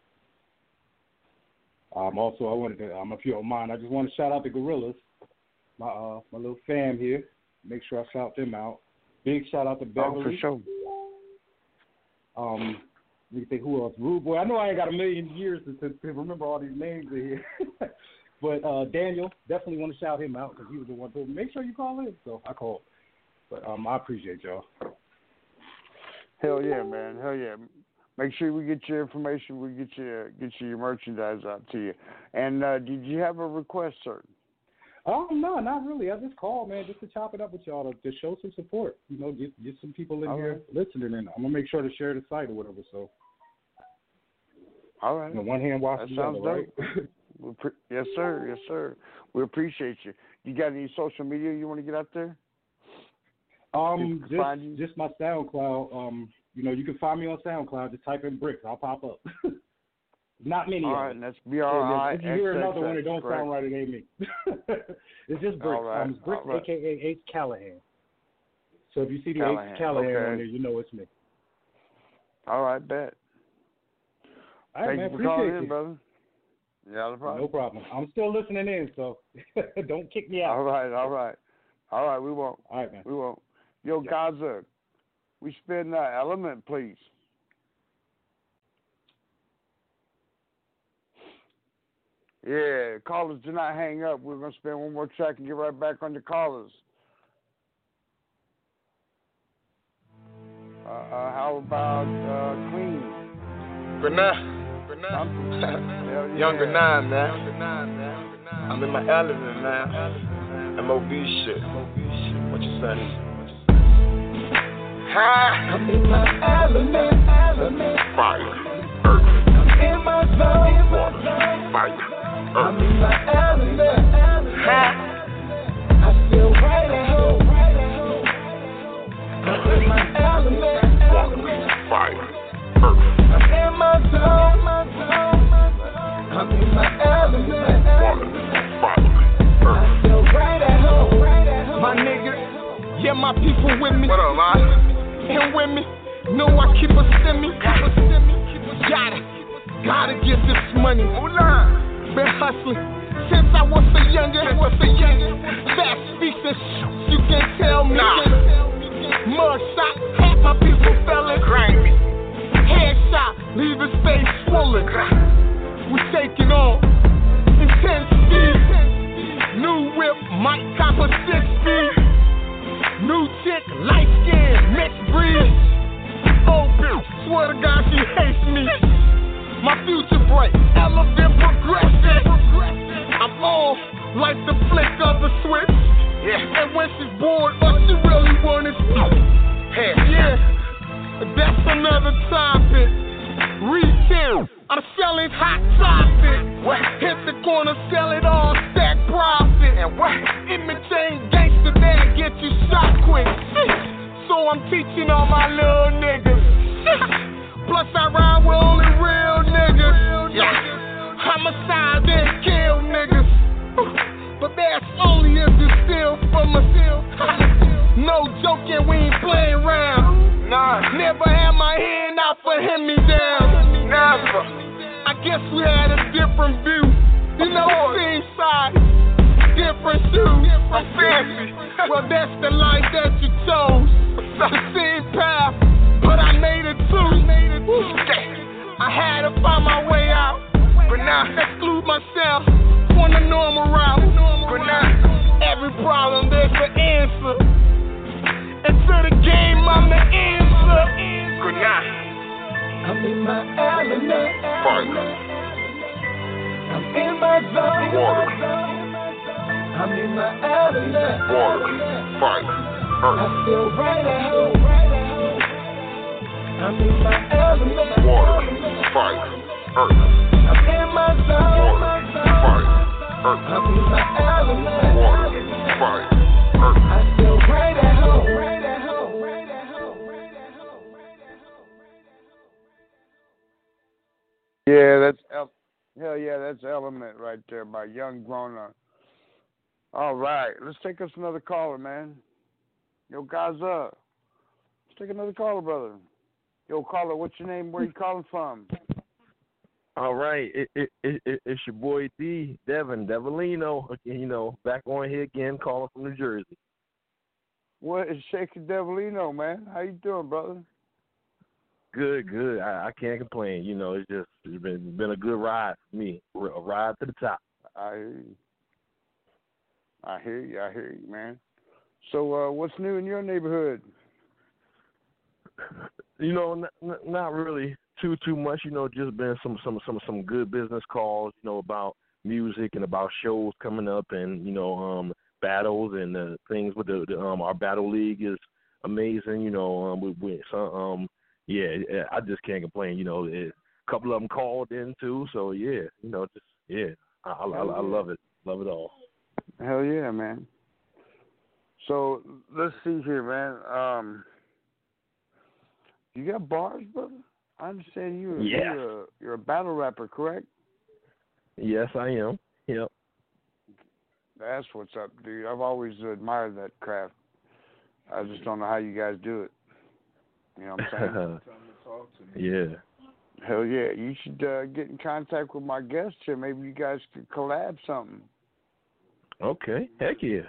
Um, also, I wanted to, um, if you don't mind, I just want to shout out the Gorillas, my uh, my little fam here. Make sure I shout them out. Big shout out to Beverly. Oh, for sure. Um, let me think who else. Rude Boy. I know I ain't got a million years to, to, to remember all these names in here. But uh, Daniel, definitely want to shout him out because he was the one who told me, make sure you call in. So I called. But um, I appreciate y'all. Hell yeah, man. Hell yeah. Make sure we get your information. We get you get you your merchandise out to you. And uh, did you have a request, sir? Oh, no, not really. I just called, man, just to chop it up with y'all, to, to show some support. You know, get get some people in All here right. listening, and I'm going to make sure to share the site or whatever. So, All right. you know, one hand washes That the other, sounds right? dope. We pre- yes, sir. Yes, sir. We appreciate you. You got any social media you want to get out there? Um, People can find just, just my SoundCloud. Um, you know, you can find me on SoundCloud. Just type in Bricks. I'll pop up. Not many All of right, them. and that's B R I X X X. If you hear another one, it don't sound right, it ain't me. It's just Bricks. All right, Um, it's Bricks, all right. a k a. Ace Callahan. So if you see the Callahan, H Callahan okay. on there, you know it's me. All right, bet. All right, Thank man. you for calling Appreciate in, you. brother. Yeah, no problem. No problem. I'm still listening in, so don't kick me out. All right, all right. All right, we won't. All right, man. We won't. Yo, Gaza, we spin that element, please. Yeah, callers, do not hang up. We're going to spin one more track and get right back on your callers. Uh, uh, how about uh, Clean? Grenade. Grenade. Young Grenade, man. I'm in my element now. M O B shit. What you say? Hi. I'm in my element, element. Fire. Earth. I'm in my zone. Water. Fire. Earth. I'm in my element, element. Hi. I feel right at home. I'm in my element, element. Fire. Earth. I'm in my zone. I'm in my element, element. Fire. Earth. I feel right at home. My nigga, yeah, my people with me. What up, man? And with me, know I keep a stimmy. Gotta, gotta get this money. Been hustling since I was a younger, was a younger. Fast speaks and sh- you can tell me. Nah. Mugshot, half my people fellin'. Grimy. Headshot, leave his face swollen. We taking on intense speed. New whip, might cop a six speed. New chick, light skin, mixed breed. Old bitch, swear to God she hates me. My future bright, elegant progression. I'm on like the flick of a switch. Yeah. And when she's bored, all she really want is hey. Yeah, that's another topic. Retail, I'm selling hot topic. What? Hit the corner, sell it all, stack profit. And what? Imitate gangster, that get you shot quick. So I'm teaching all my little niggas. Plus I ride with only real niggas. Yeah. Homicide then kill niggas. But that's only if you steal from a steal. No joking, we ain't playing around. Nah. Never had my hand out for hand me down. Never. I guess we had a different view. You know, same side, different shoes. I'm fancy. Well, that's the life that you chose. The same path, but I made it too. I had to find my way out, but now exclude myself on the normal route. But now every problem there's an answer, and to the game I'm the answer. Good night. I'm in my element. Fire. I'm in my zone. Water. I'm in my element. Water. Fire. Earth. I feel right at home. I'm in my element. Water. Fire. Earth. I'm in my zone. Water. Fire. Earth. I'm in my element. Water. Fire. Earth. I feel right at home. Right at home. Right at home. Right at home. Right at home. Yeah, that's El- hell yeah, that's Element right there by Young Groner. All right, let's take us another caller, man. Yo, Gaza, let's take another caller, brother. Yo, caller, what's your name? Where you calling from? All right, it, it, it, it, it's your boy D, Devin, Devilino, you know, back on here again, calling from New Jersey. What is Shaking Devilino, man? How you doing, brother? Good, good. I, I can't complain. You know, it's just it's been been a good ride for me, a ride to the top. I hear you. I hear you. I hear you, man. So, uh, what's new in your neighborhood? You know, not, not really too too much. You know, just been some some some some good business calls. You know, about music and about shows coming up, and you know, um, battles and uh, things with the, the um our battle league is amazing. You know, um, we we so, um yeah, I just can't complain. You know, it, a couple of them called in too. So yeah, you know, just yeah, I I, I, I love it, love it all. Hell yeah, man. So let's see here, man. Um, you got bars, brother? I understand you. Yeah. You're a, you're a battle rapper, correct? Yes, I am. Yep. That's what's up, dude. I've always admired that craft. I just don't know how you guys do it. You know what I'm saying? Yeah. Hell yeah. You should uh, get in contact with my guest here. Maybe you guys could collab something. Okay. Heck yeah.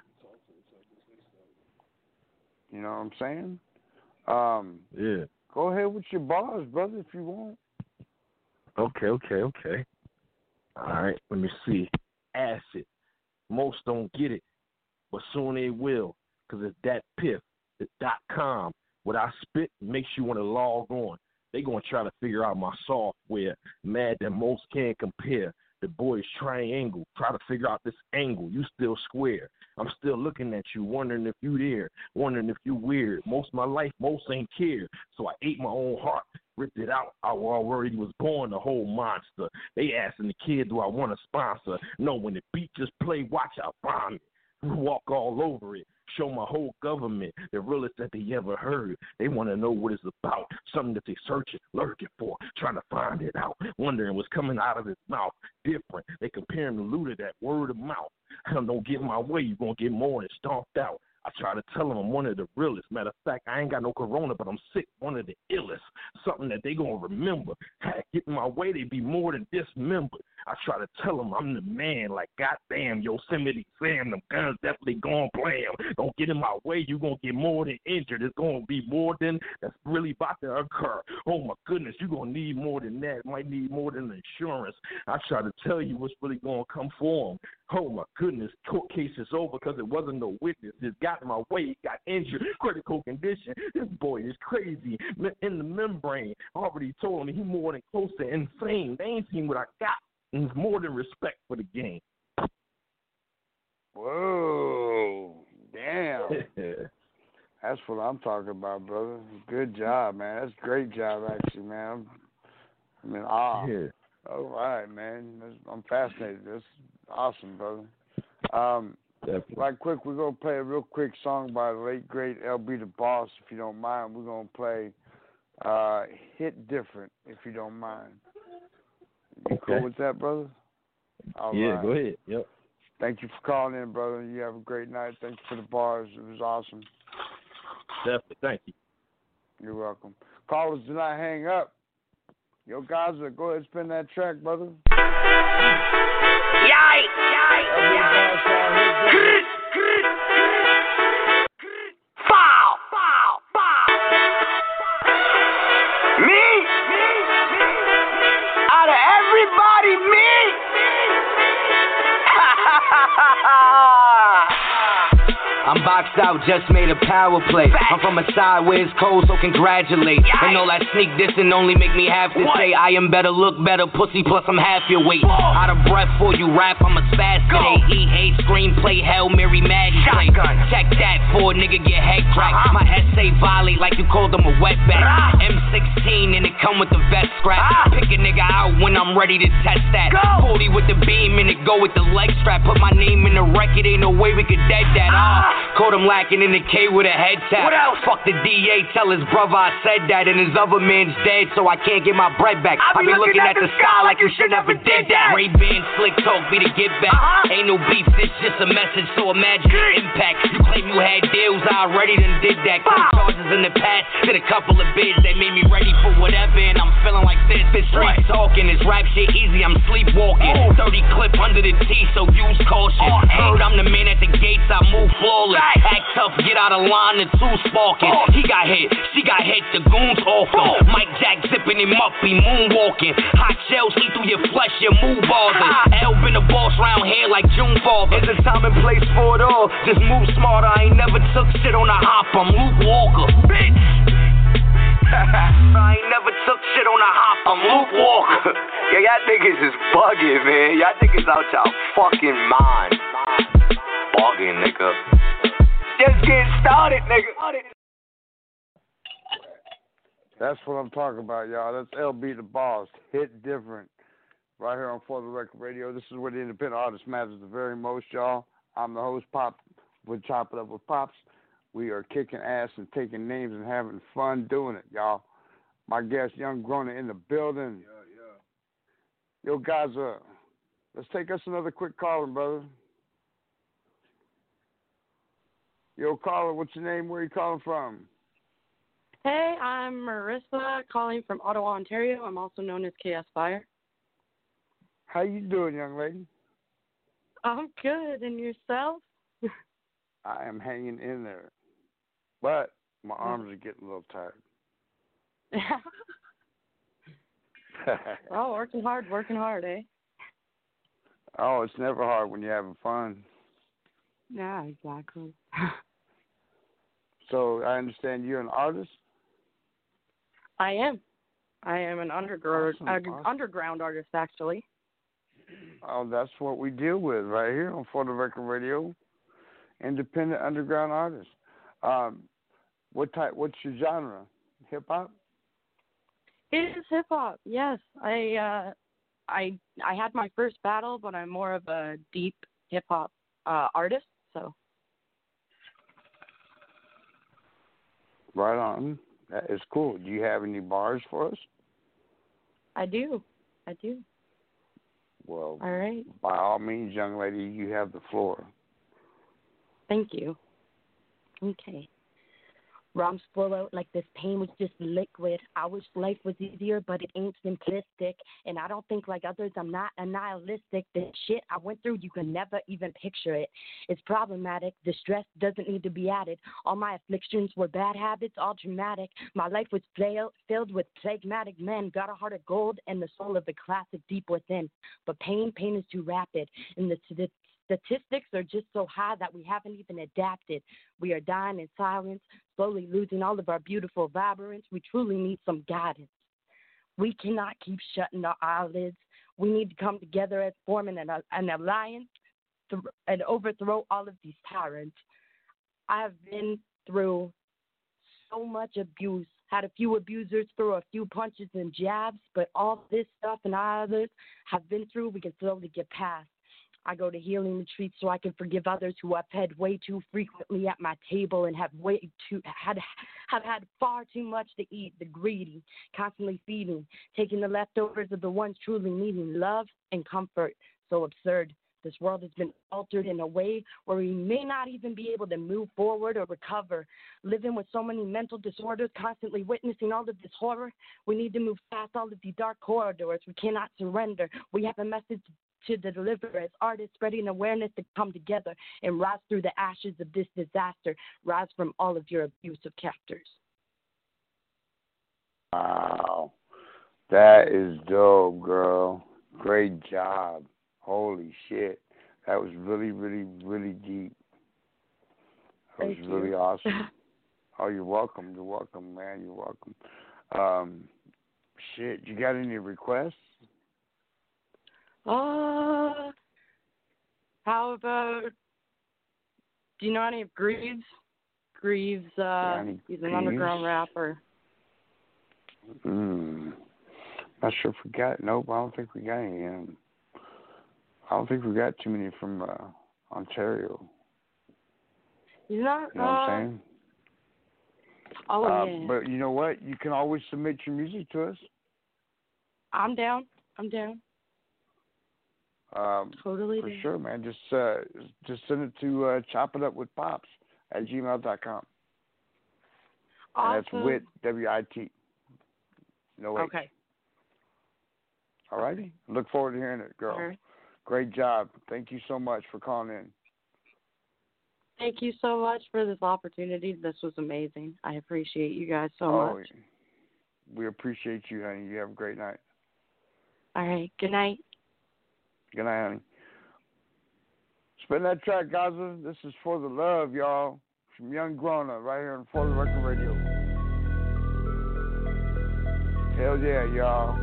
You know what I'm saying? Um, yeah. Go ahead with your bars, brother, if you want. Okay, okay, okay. All right, let me see. Acid. Most don't get it, but soon they will, because it's that piff. It's dot com. What I spit makes you want to log on. They going to try to figure out my software. Mad that most can't compare. The boys triangle. Try to figure out this angle. You still square. I'm still looking at you, wondering if you there, wondering if you weird. Most of my life, most ain't care. So I ate my own heart, ripped it out. I already was born a whole monster. They asking the kid, do I want to sponsor? No, when the beat just play, watch out, bomb it. Walk all over it. Show my whole government the realest that they ever heard. They want to know what it's about, something that they searching, lurking for, trying to find it out, wondering what's coming out of his mouth. Different. They comparing the loot to that word of mouth. Don't get in my way, you're going to get more than stomped out. I try to tell them I'm one of the realest. Matter of fact, I ain't got no corona, but I'm sick, one of the illest. Something that they going to remember. Had to get in my way, they be more than dismembered. I try to tell them I'm the man, like goddamn Yosemite Sam, them guns definitely gonna blam. Don't get in my way, you gonna get more than injured. It's gonna be more than that's really about to occur. Oh my goodness, you gonna need more than that. Might need more than insurance. I try to tell you what's really gonna come for them. Oh my goodness, court case is over because it wasn't no witness. It got in my way, he got injured, critical condition. This boy is crazy in the membrane. I already told him he more than close to insane. They ain't seen what I got. And it's more than respect for the game. Whoa, damn. That's what I'm talking about, brother. Good job, man. That's a great job, actually, man. I mean, ah. Yeah. All right, man. That's, I'm fascinated. That's awesome, brother. Um, Definitely. Right quick, we're going to play a real quick song by the late, great L B the Boss, if you don't mind. We're going to play uh, Hit Different, if you don't mind. You Okay. cool with that, brother? All yeah, right. go ahead. Yep. Thank you for calling in, brother. You have a great night. Thank you for the bars. It was awesome. Definitely. Thank you. You're welcome. Callers, do not hang up. Yo, Gaza, go ahead and spin that track, brother. Yikes! Yikes! Yikes! Foul! Foul! Foul! Me? Out of everybody, me? I'm boxed out, just made a power play. I'm from a side where it's cold, so congratulate. And all that sneak dissing only make me have to say I am better, look better, pussy, plus I'm half your weight. Out of breath for you rap, I'm a spaz today. E A screenplay, Hail Mary Maddie play. Check that for a nigga get head cracked. My essay violate like you called them a wetback. M sixteen and it come with the vest scrap. Pick a nigga out when I'm ready to test that. forty with the beam and it go with the leg strap. Put my name in the record, ain't no way we could dead that. Ah. Caught him lacking in the K with a head tap. What else? Fuck the D A, tell his brother I said that. And his other man's dead, so I can't get my bread back. I be, be looking, looking at, at the sky like you should never did that. Ray-Ban slick talk be the give back. Uh-huh. Ain't no beef, this just a message, so imagine the impact. You claim you had deals, I already done did that. Couple charges in the past, did a couple of bids that made me ready for whatever. And I'm feeling like this. This street talking, this rap shit easy, I'm sleepwalking. Oh. thirty clip under the T, so use caution. Oh, heard I'm the man at the gates, I move flawless. Right. Act tough, get out of line, the two sparking. Oh. He got hit, she got hit, the goons off him. Oh. Mike Jack zipping him up, he moonwalking. Hot shells see through your flesh, your move bothers. L been a boss round here like June Father. There's a time and place for it all, just move smarter. I ain't never took shit on a hop, I'm Luke Walker. Bitch! I ain't never took shit on a hop, I'm Luke Walker. Yeah, y'all niggas is bugging, man. Y'all niggas out y'all fucking mind. Bugging, nigga. Just getting started, nigga. That's what I'm talking about, y'all. That's L B the Boss. Hit Different. Right here on For the Record Radio. This is where the independent artist matters the very most, y'all. I'm the host, Pop, with Chop It Up with Pops. We are kicking ass and taking names and having fun doing it, y'all. My guest, Young Groner, in the building. Yeah, yeah. Yo, guys, uh, let's take us another quick call, brother. Yo, caller, what's your name? Where are you calling from? Hey, I'm Marissa, calling from Ottawa, Ontario. I'm also known as K S Fire. How you doing, young lady? I'm good, and yourself? I am hanging in there, but my arms are getting a little tired. Oh, working hard, working hard, eh? Oh, it's never hard when you're having fun. Yeah, exactly. So I understand you're an artist? I am. I am an underground Awesome, uh, awesome. underground artist, actually. Oh, that's what we deal with right here on For the Record Radio. Independent underground artists. Um, what type? What's your genre? Hip hop? It is hip hop. Yes, I uh, I I had my first battle, but I'm more of a deep hip hop uh, artist. So. Right on. That is cool. Do you have any bars for us? I do. I do. Well, all right. By all means, young lady, you have the floor. Thank you. Okay. Rhymes flow out like this pain was just liquid. I wish life was easier, but it ain't simplistic. And I don't think like others, I'm not a nihilistic. The shit I went through, you can never even picture it. It's problematic. The stress doesn't need to be added. All my afflictions were bad habits, all traumatic. My life was fail- filled with phlegmatic men. Got a heart of gold and the soul of the classic deep within. But pain, pain is too rapid. And the, the statistics are just so high that we haven't even adapted. We are dying in silence, slowly losing all of our beautiful vibrance. We truly need some guidance. We cannot keep shutting our eyelids. We need to come together as forming an, an alliance to, and overthrow all of these tyrants. I have been through so much abuse, had a few abusers throw a few punches and jabs, but all this stuff and others have been through, we can slowly get past. I go to healing retreats so I can forgive others who have fed way too frequently at my table and have way too had have had far too much to eat. The greedy, constantly feeding, taking the leftovers of the ones truly needing love and comfort. So absurd. This world has been altered in a way where we may not even be able to move forward or recover. Living with so many mental disorders, constantly witnessing all of this horror, we need to move past all of these dark corridors. We cannot surrender. We have a message to deliver as artists, spreading awareness to come together and rise through the ashes of this disaster. Rise from all of your abusive captors. Wow. That is dope, girl. Great job. Holy shit. That was really, really, really deep. That was Thank really you. awesome. Oh, you're welcome. You're welcome, man. You're welcome. Um, shit, you got any requests? Uh, how about, do you know any of Greaves? Greaves, uh, Any he's an Greaves? underground rapper. Hmm. Not sure if we got, nope, I don't think we got any. Um, I don't think we got too many from uh, Ontario. He's not, You know what uh, I'm saying? Oh, uh, yeah. But you know what? You can always submit your music to us. I'm down. I'm down. Um, Totally for down. sure, man. Just uh, just send it to uh, chop it up with pops at gmail dot com. And that's Awesome. wit, W I T. No H. Okay. All righty. Look forward to hearing it, girl. All right. Great job. Thank you so much for calling in. Thank you so much for this opportunity. This was amazing. I appreciate you guys so oh, much. We appreciate you, honey. You have a great night. All right. Good night. Good night, honey. Spin that track, Gaza. This is For the Love, y'all. From Young Grona, right here on For the Record Radio. Hell yeah, y'all.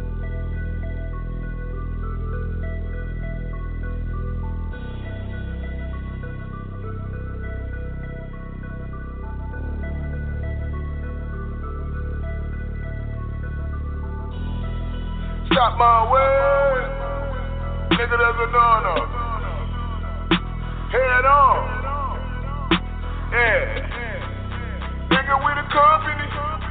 Stop my way. Nigga, that's a no-no. Head on. Yeah. Nigga, we the company.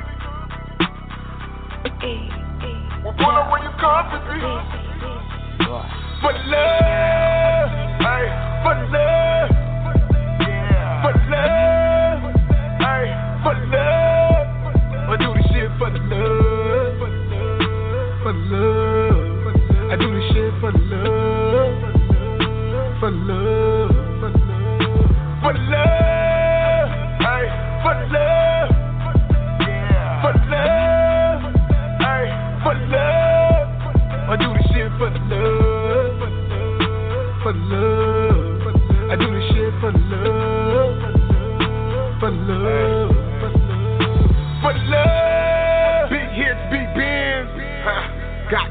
We'll pull up when you company. For love. Hey, for love. For love.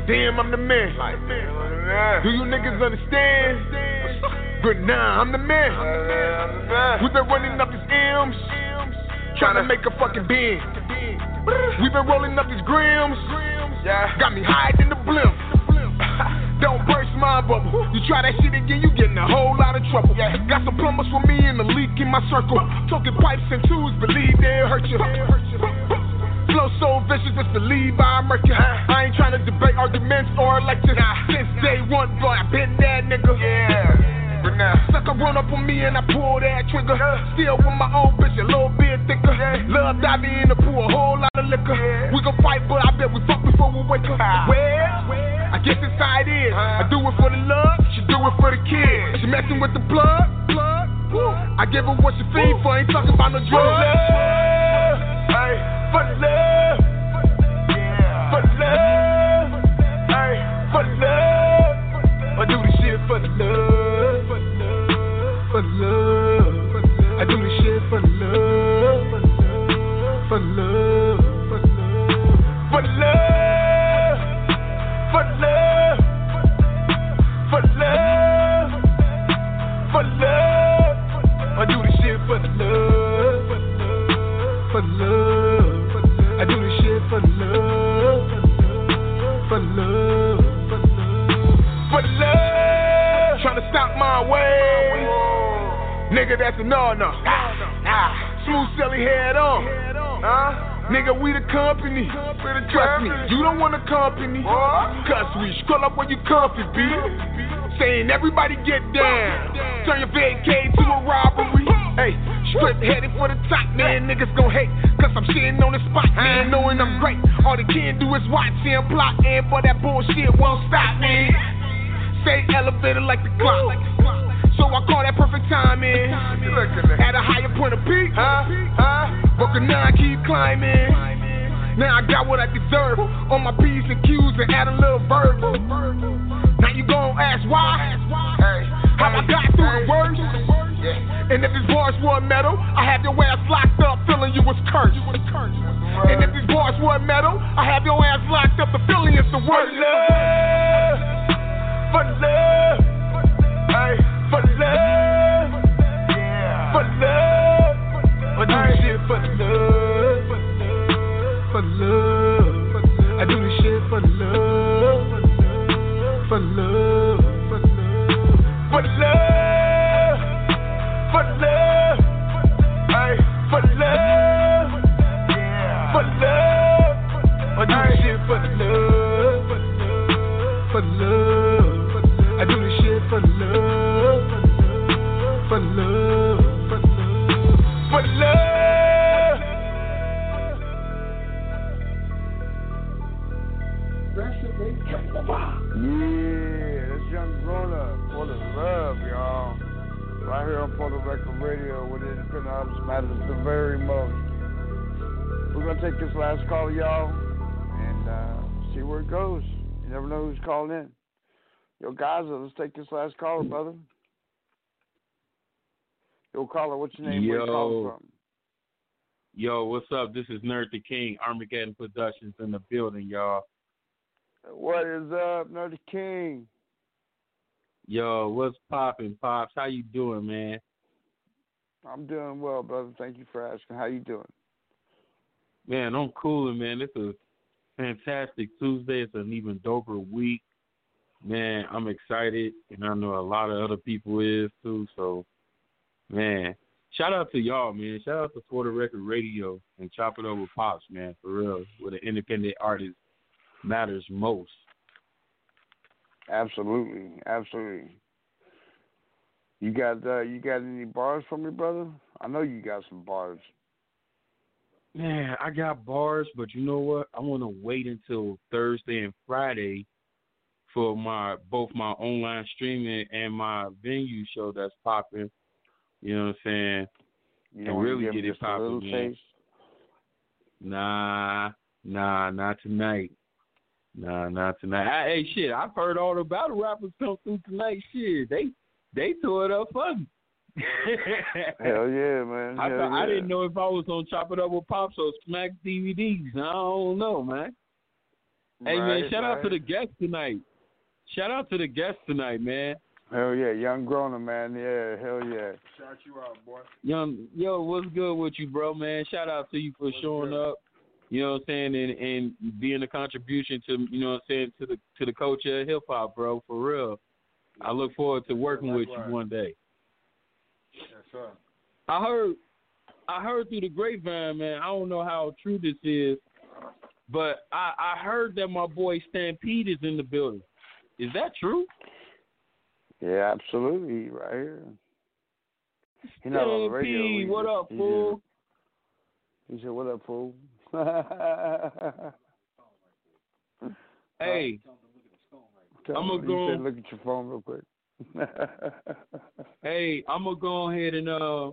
damn, I'm the man. Do you niggas understand? But nah, I'm the man. We've been running up these M's, trying to make a fucking bend. We've been rolling up these grams, got me hiding in the blimp. Don't burst my bubble. You try that shit again, you get in a whole lot of trouble. Got some plumbers for me and a leak in my circle. Talking pipes and tubes, believe they'll hurt you. Flow so vicious, just believe I murk you. I ain't trying to debate arguments or lectures. Since day one, boy, I been that nigga. Yeah. Sucker run up on me and I pull that trigger. Still with my own bitch, a little bit thicker. Love dive in the pool, a whole lot of liquor. We gon' fight, but I bet we fuck before we wake up. Well, I guess it's how it is. I do it for the love, she do it for the kids. She messing with the blood, blood. I give her what she feed for, ain't talking about no drugs. Hey, for love, for love, hey, for love. I do this shit for the love, for love. I do this shit for love, for love, for love, for love, for love, for love. I do this shit for the love, for love. I do this shit for love, for love, for love. Tryna stop my way, nigga, that's a no-no. Smooth silly head on, huh? Nigga, we the company. Trust me, you don't want a company. Cause we scroll up when you comfy, B. Saying everybody get down. Turn your vacay to a robbery. Hey, straight headed for the top, man. Niggas gon' hate. Cause I'm sitting on the spot, man. Knowing I'm great. All they can do is watch him plotting. But that bullshit won't stop, man. Stay elevated like the clock. So I call that perfect timing. At a higher point of peak, huh? Huh? Broken nine, keep climbing. Now I got what I deserve. On my P's and Q's and add a little verb. Now you gon' ask why? How I got through the words? And if these bars were metal, I have your ass locked up, feeling you was cursed. And if these bars were metal, I have your ass locked up, the feeling is the worst. For love, hey, for love, for love, I do this shit for love, for love, I do this shit for love, for love, for love, for love, hey, for love, for love, I do this shit for love, for love. I do this shit for love, for love, for love. Yeah, that's Young Grona for the love, y'all. Right here on Portal Record Radio, with independent artists matters the very most. We're gonna take this last call, y'all, and uh, see where it goes. You never know who's calling in. Yo, Gaza, let's take this last caller, brother. Yo, caller, what's your name? Yo. Where you calling from? Yo, what's up? This is Nerd the King, Armageddon Productions in the building, y'all. What is up, Nerd the King? Yo, what's poppin', Pops? How you doing, man? I'm doing well, brother. Thank you for asking. How you doing? Man, I'm coolin', man. It's a fantastic Tuesday. It's an even doper week. Man, I'm excited, and I know a lot of other people is too. So, man, shout out to y'all, man. Shout out to Florida Record Radio and Chop It Up with Pops, man, for real. Where the independent artist matters most. Absolutely, absolutely. You got uh, you got any bars for me, brother? I know you got some bars. Man, I got bars, but you know what? I want to wait until Thursday and Friday for my both my online streaming and my venue show that's popping. You know what I'm saying? You and really get it popping, man. taste? Nah, nah, not tonight. Nah, not tonight. I, hey, shit, I've heard all the battle rappers come through tonight. Shit, they they tore it up for me. Hell yeah, man. I, Hell thought, yeah. I didn't know if I was on Chop It Up with Pops or Smack D V Ds. I don't know, man. Hey, right, man, shout right. out to the guests tonight. Shout out to the guests tonight, man. Hell yeah, young grown man. Yeah, hell yeah. Shout you out, boy. Young, yo, what's good with you, bro, man? Shout out to you for What's showing good? up. You know what I'm saying, and, and being a contribution to, you know what I'm saying, to the to the culture of hip hop, bro. For real. I look forward to working with you one day. Yes, sir. I heard, I heard through the grapevine, man. I don't know how true this is, but I, I heard that my boy Stampede is in the building. Is that true? Yeah, absolutely. Right here. He's not on the radio. Stampede, He what just- up, he fool? just- He said, "What up, fool?" Hey, Tell I'm him- gonna go. He said, "Look at your phone real quick." Hey, I'm gonna go ahead and uh,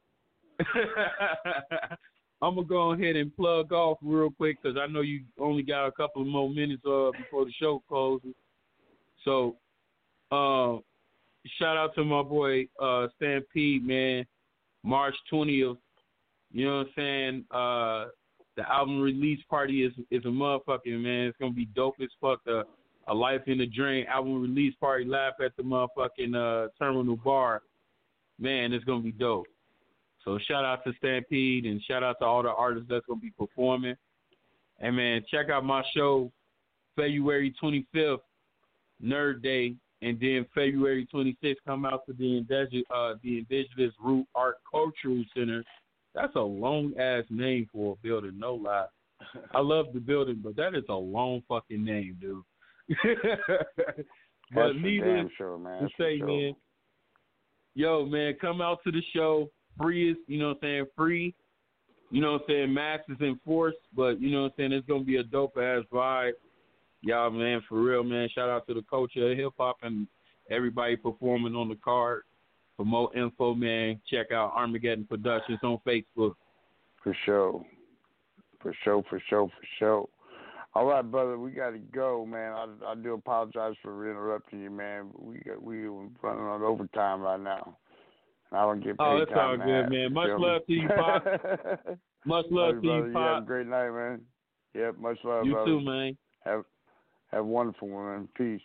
I'm gonna go ahead and plug off real quick because I know you only got a couple of more minutes uh before the show closes. So, uh, shout out to my boy uh Stampede, man. March twentieth. You know what I'm saying? Uh, the album release party is is a motherfucking, man. It's gonna be dope as fuck. The A Life in the Drain album release party live at the motherfucking uh, Terminal Bar. Man, it's gonna be dope. So shout out to Stampede and shout out to all the artists that's gonna be performing. And man, check out my show February twenty-fifth, Nerd Day, and then February twenty-sixth come out to the Indigenous, uh, the Indigenous Root Art Cultural Center. That's a long ass name for a building, no lie. I love the building, but that is a long fucking name, dude. But That's for needless damn sure, man. to That's for say, sure. man, yo, man, come out to the show. Free is, you know what I'm saying, free. You know what I'm saying, masks is enforced, but you know what I'm saying, it's going to be a dope ass vibe. Y'all, man, for real, man, shout out to the culture of hip hop and everybody performing on the card. For more info, man, check out Armageddon Productions on Facebook. For sure. For sure, for sure, for sure. All right, brother, we got to go, man. I, I do apologize for interrupting you, man. We got, we running on overtime right now. And I don't get paid Oh, it's all time good, half, man. Much feel me? love to you, Pop. Much love Love to brother. you, You Pop. have a great night, man. Yep, much love, You brother. too, man. Have have a wonderful one, man. Peace.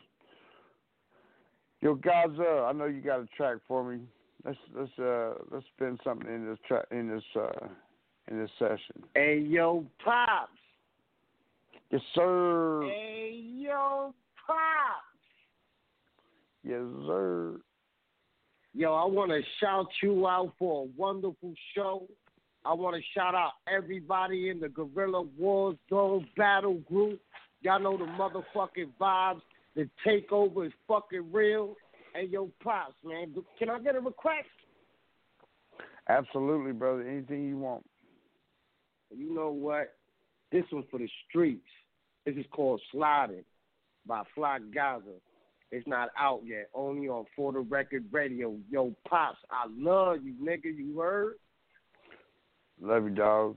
Yo, Gaza, I know you got a track for me. Let's let's uh let's spin something in this track in this uh in this session. Hey, yo, Pops. Yes, sir. Hey, yo, Pops. Yes, sir. Yo, I want to shout you out for a wonderful show. I want to shout out everybody in the Guerrilla War Zone Battle Group. Y'all know the motherfucking vibes. The takeover is fucking real. Hey, yo, Pops, man, can I get a request? Absolutely, brother. Anything you want. You know what? This one's for the streets. This is called Sliding by Fly Gaza. It's not out yet. Only on For the Record Radio. Yo, Pops, I love you, nigga. You heard? Love you, dog.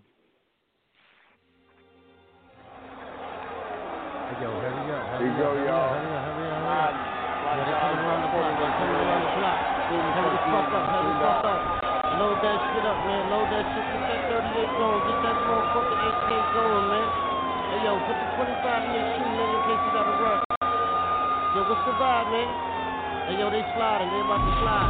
Hey, yo, hurry up. Here you go, y'all. Hurry up, hurry up, hurry up. Yeah, they coming around the block. They coming around the block. Hurry the fuck up, hurry the fuck up. Load that shit up, man. Load that shit. Get that thirty-eight going. Get that motherfucking H K going, man. Hey, yo, put the twenty-five in your shoe, man, in case you gotta run. Yo, what's the vibe, man? Hey, yo, they sliding. They about to slide.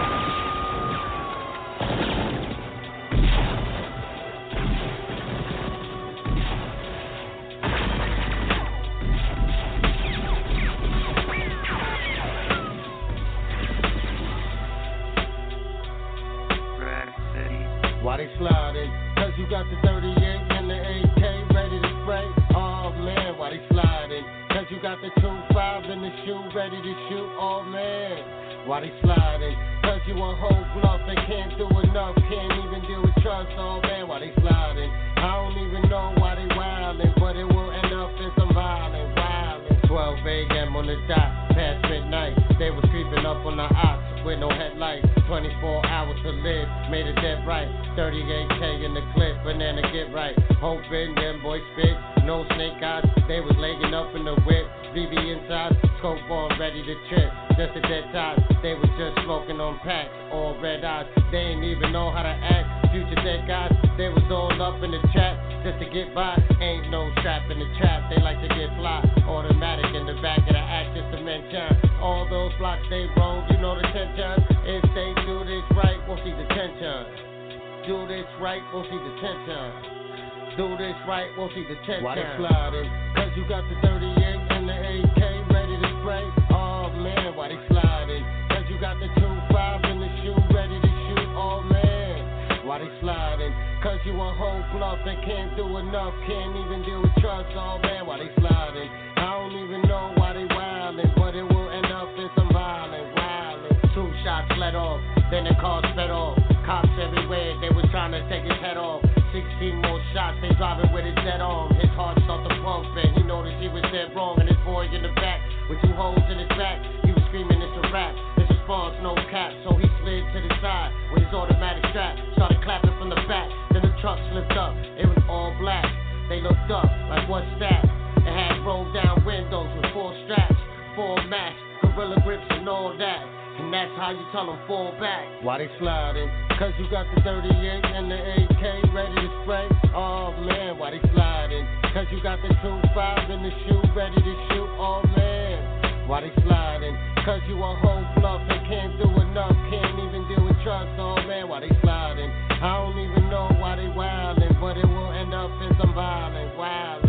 Why they sliding? Cause you got the thirty-eight and the A K ready to spray. Oh man, why they sliding? Cause you got the two five and the shoe ready to shoot. Oh man, why they sliding? Cause you a whole bluff and can't do enough. Can't even deal with trust. Oh man, why they sliding? I don't even know why they wildin', but it will end up in some violent, violent. twelve a.m. on the dot, past midnight. They was creeping up on the ox with no headlights. twenty-four hours to live, made it dead right. thirty-eight K in the clip, banana get right. Hoping them boys spit, no snake eyes. They was laying up in the whip, V V inside, scope on ready to trip. Just a dead tie, they was just smoking on packs, all red eyes. They ain't even know how to act. Future dead guys, they was all up in the trap just to get by. Ain't no trap in the trap, they like to get fly. right, we'll see the tenth time. Do this right, we'll see the tenth time. Why they sliding? Cause you got the thirty-eight and the A K ready to spray. Oh man, why they sliding? Cause you got the two five in the shoe ready to shoot. Oh man, why they sliding? Cause you a whole bluff and can't do enough, can't even deal with trust. Oh man, why they sliding? I don't even know why they wildin', but it will end up in some violence, violence. Two shots let off, then the car sped off. Cops everywhere, they was trying to take his head off. Sixteen more shots, they driving with his dead arm. His heart started pumping, he noticed he was dead wrong. And his boy in the back, with two holes in his back, he was screaming it's a rap. His response, no cap, so he slid to the side with his automatic strap. Started clapping from the back, then the truck slipped up. It was all black, they looked up, like what's that? It had rolled down windows with four straps, four mats, gorilla grips and all that. And that's how you tell them fall back. Why they sliding? Cause you got the thirty-eight and the A K ready to spray. Oh man, why they sliding? Cause you got the two five in the shoe ready to shoot. Oh man, why they sliding? Cause you a whole bluff and can't do enough, can't even deal with trust. Oh man, why they sliding? I don't even know why they wildin', but it will end up in some violence, violence.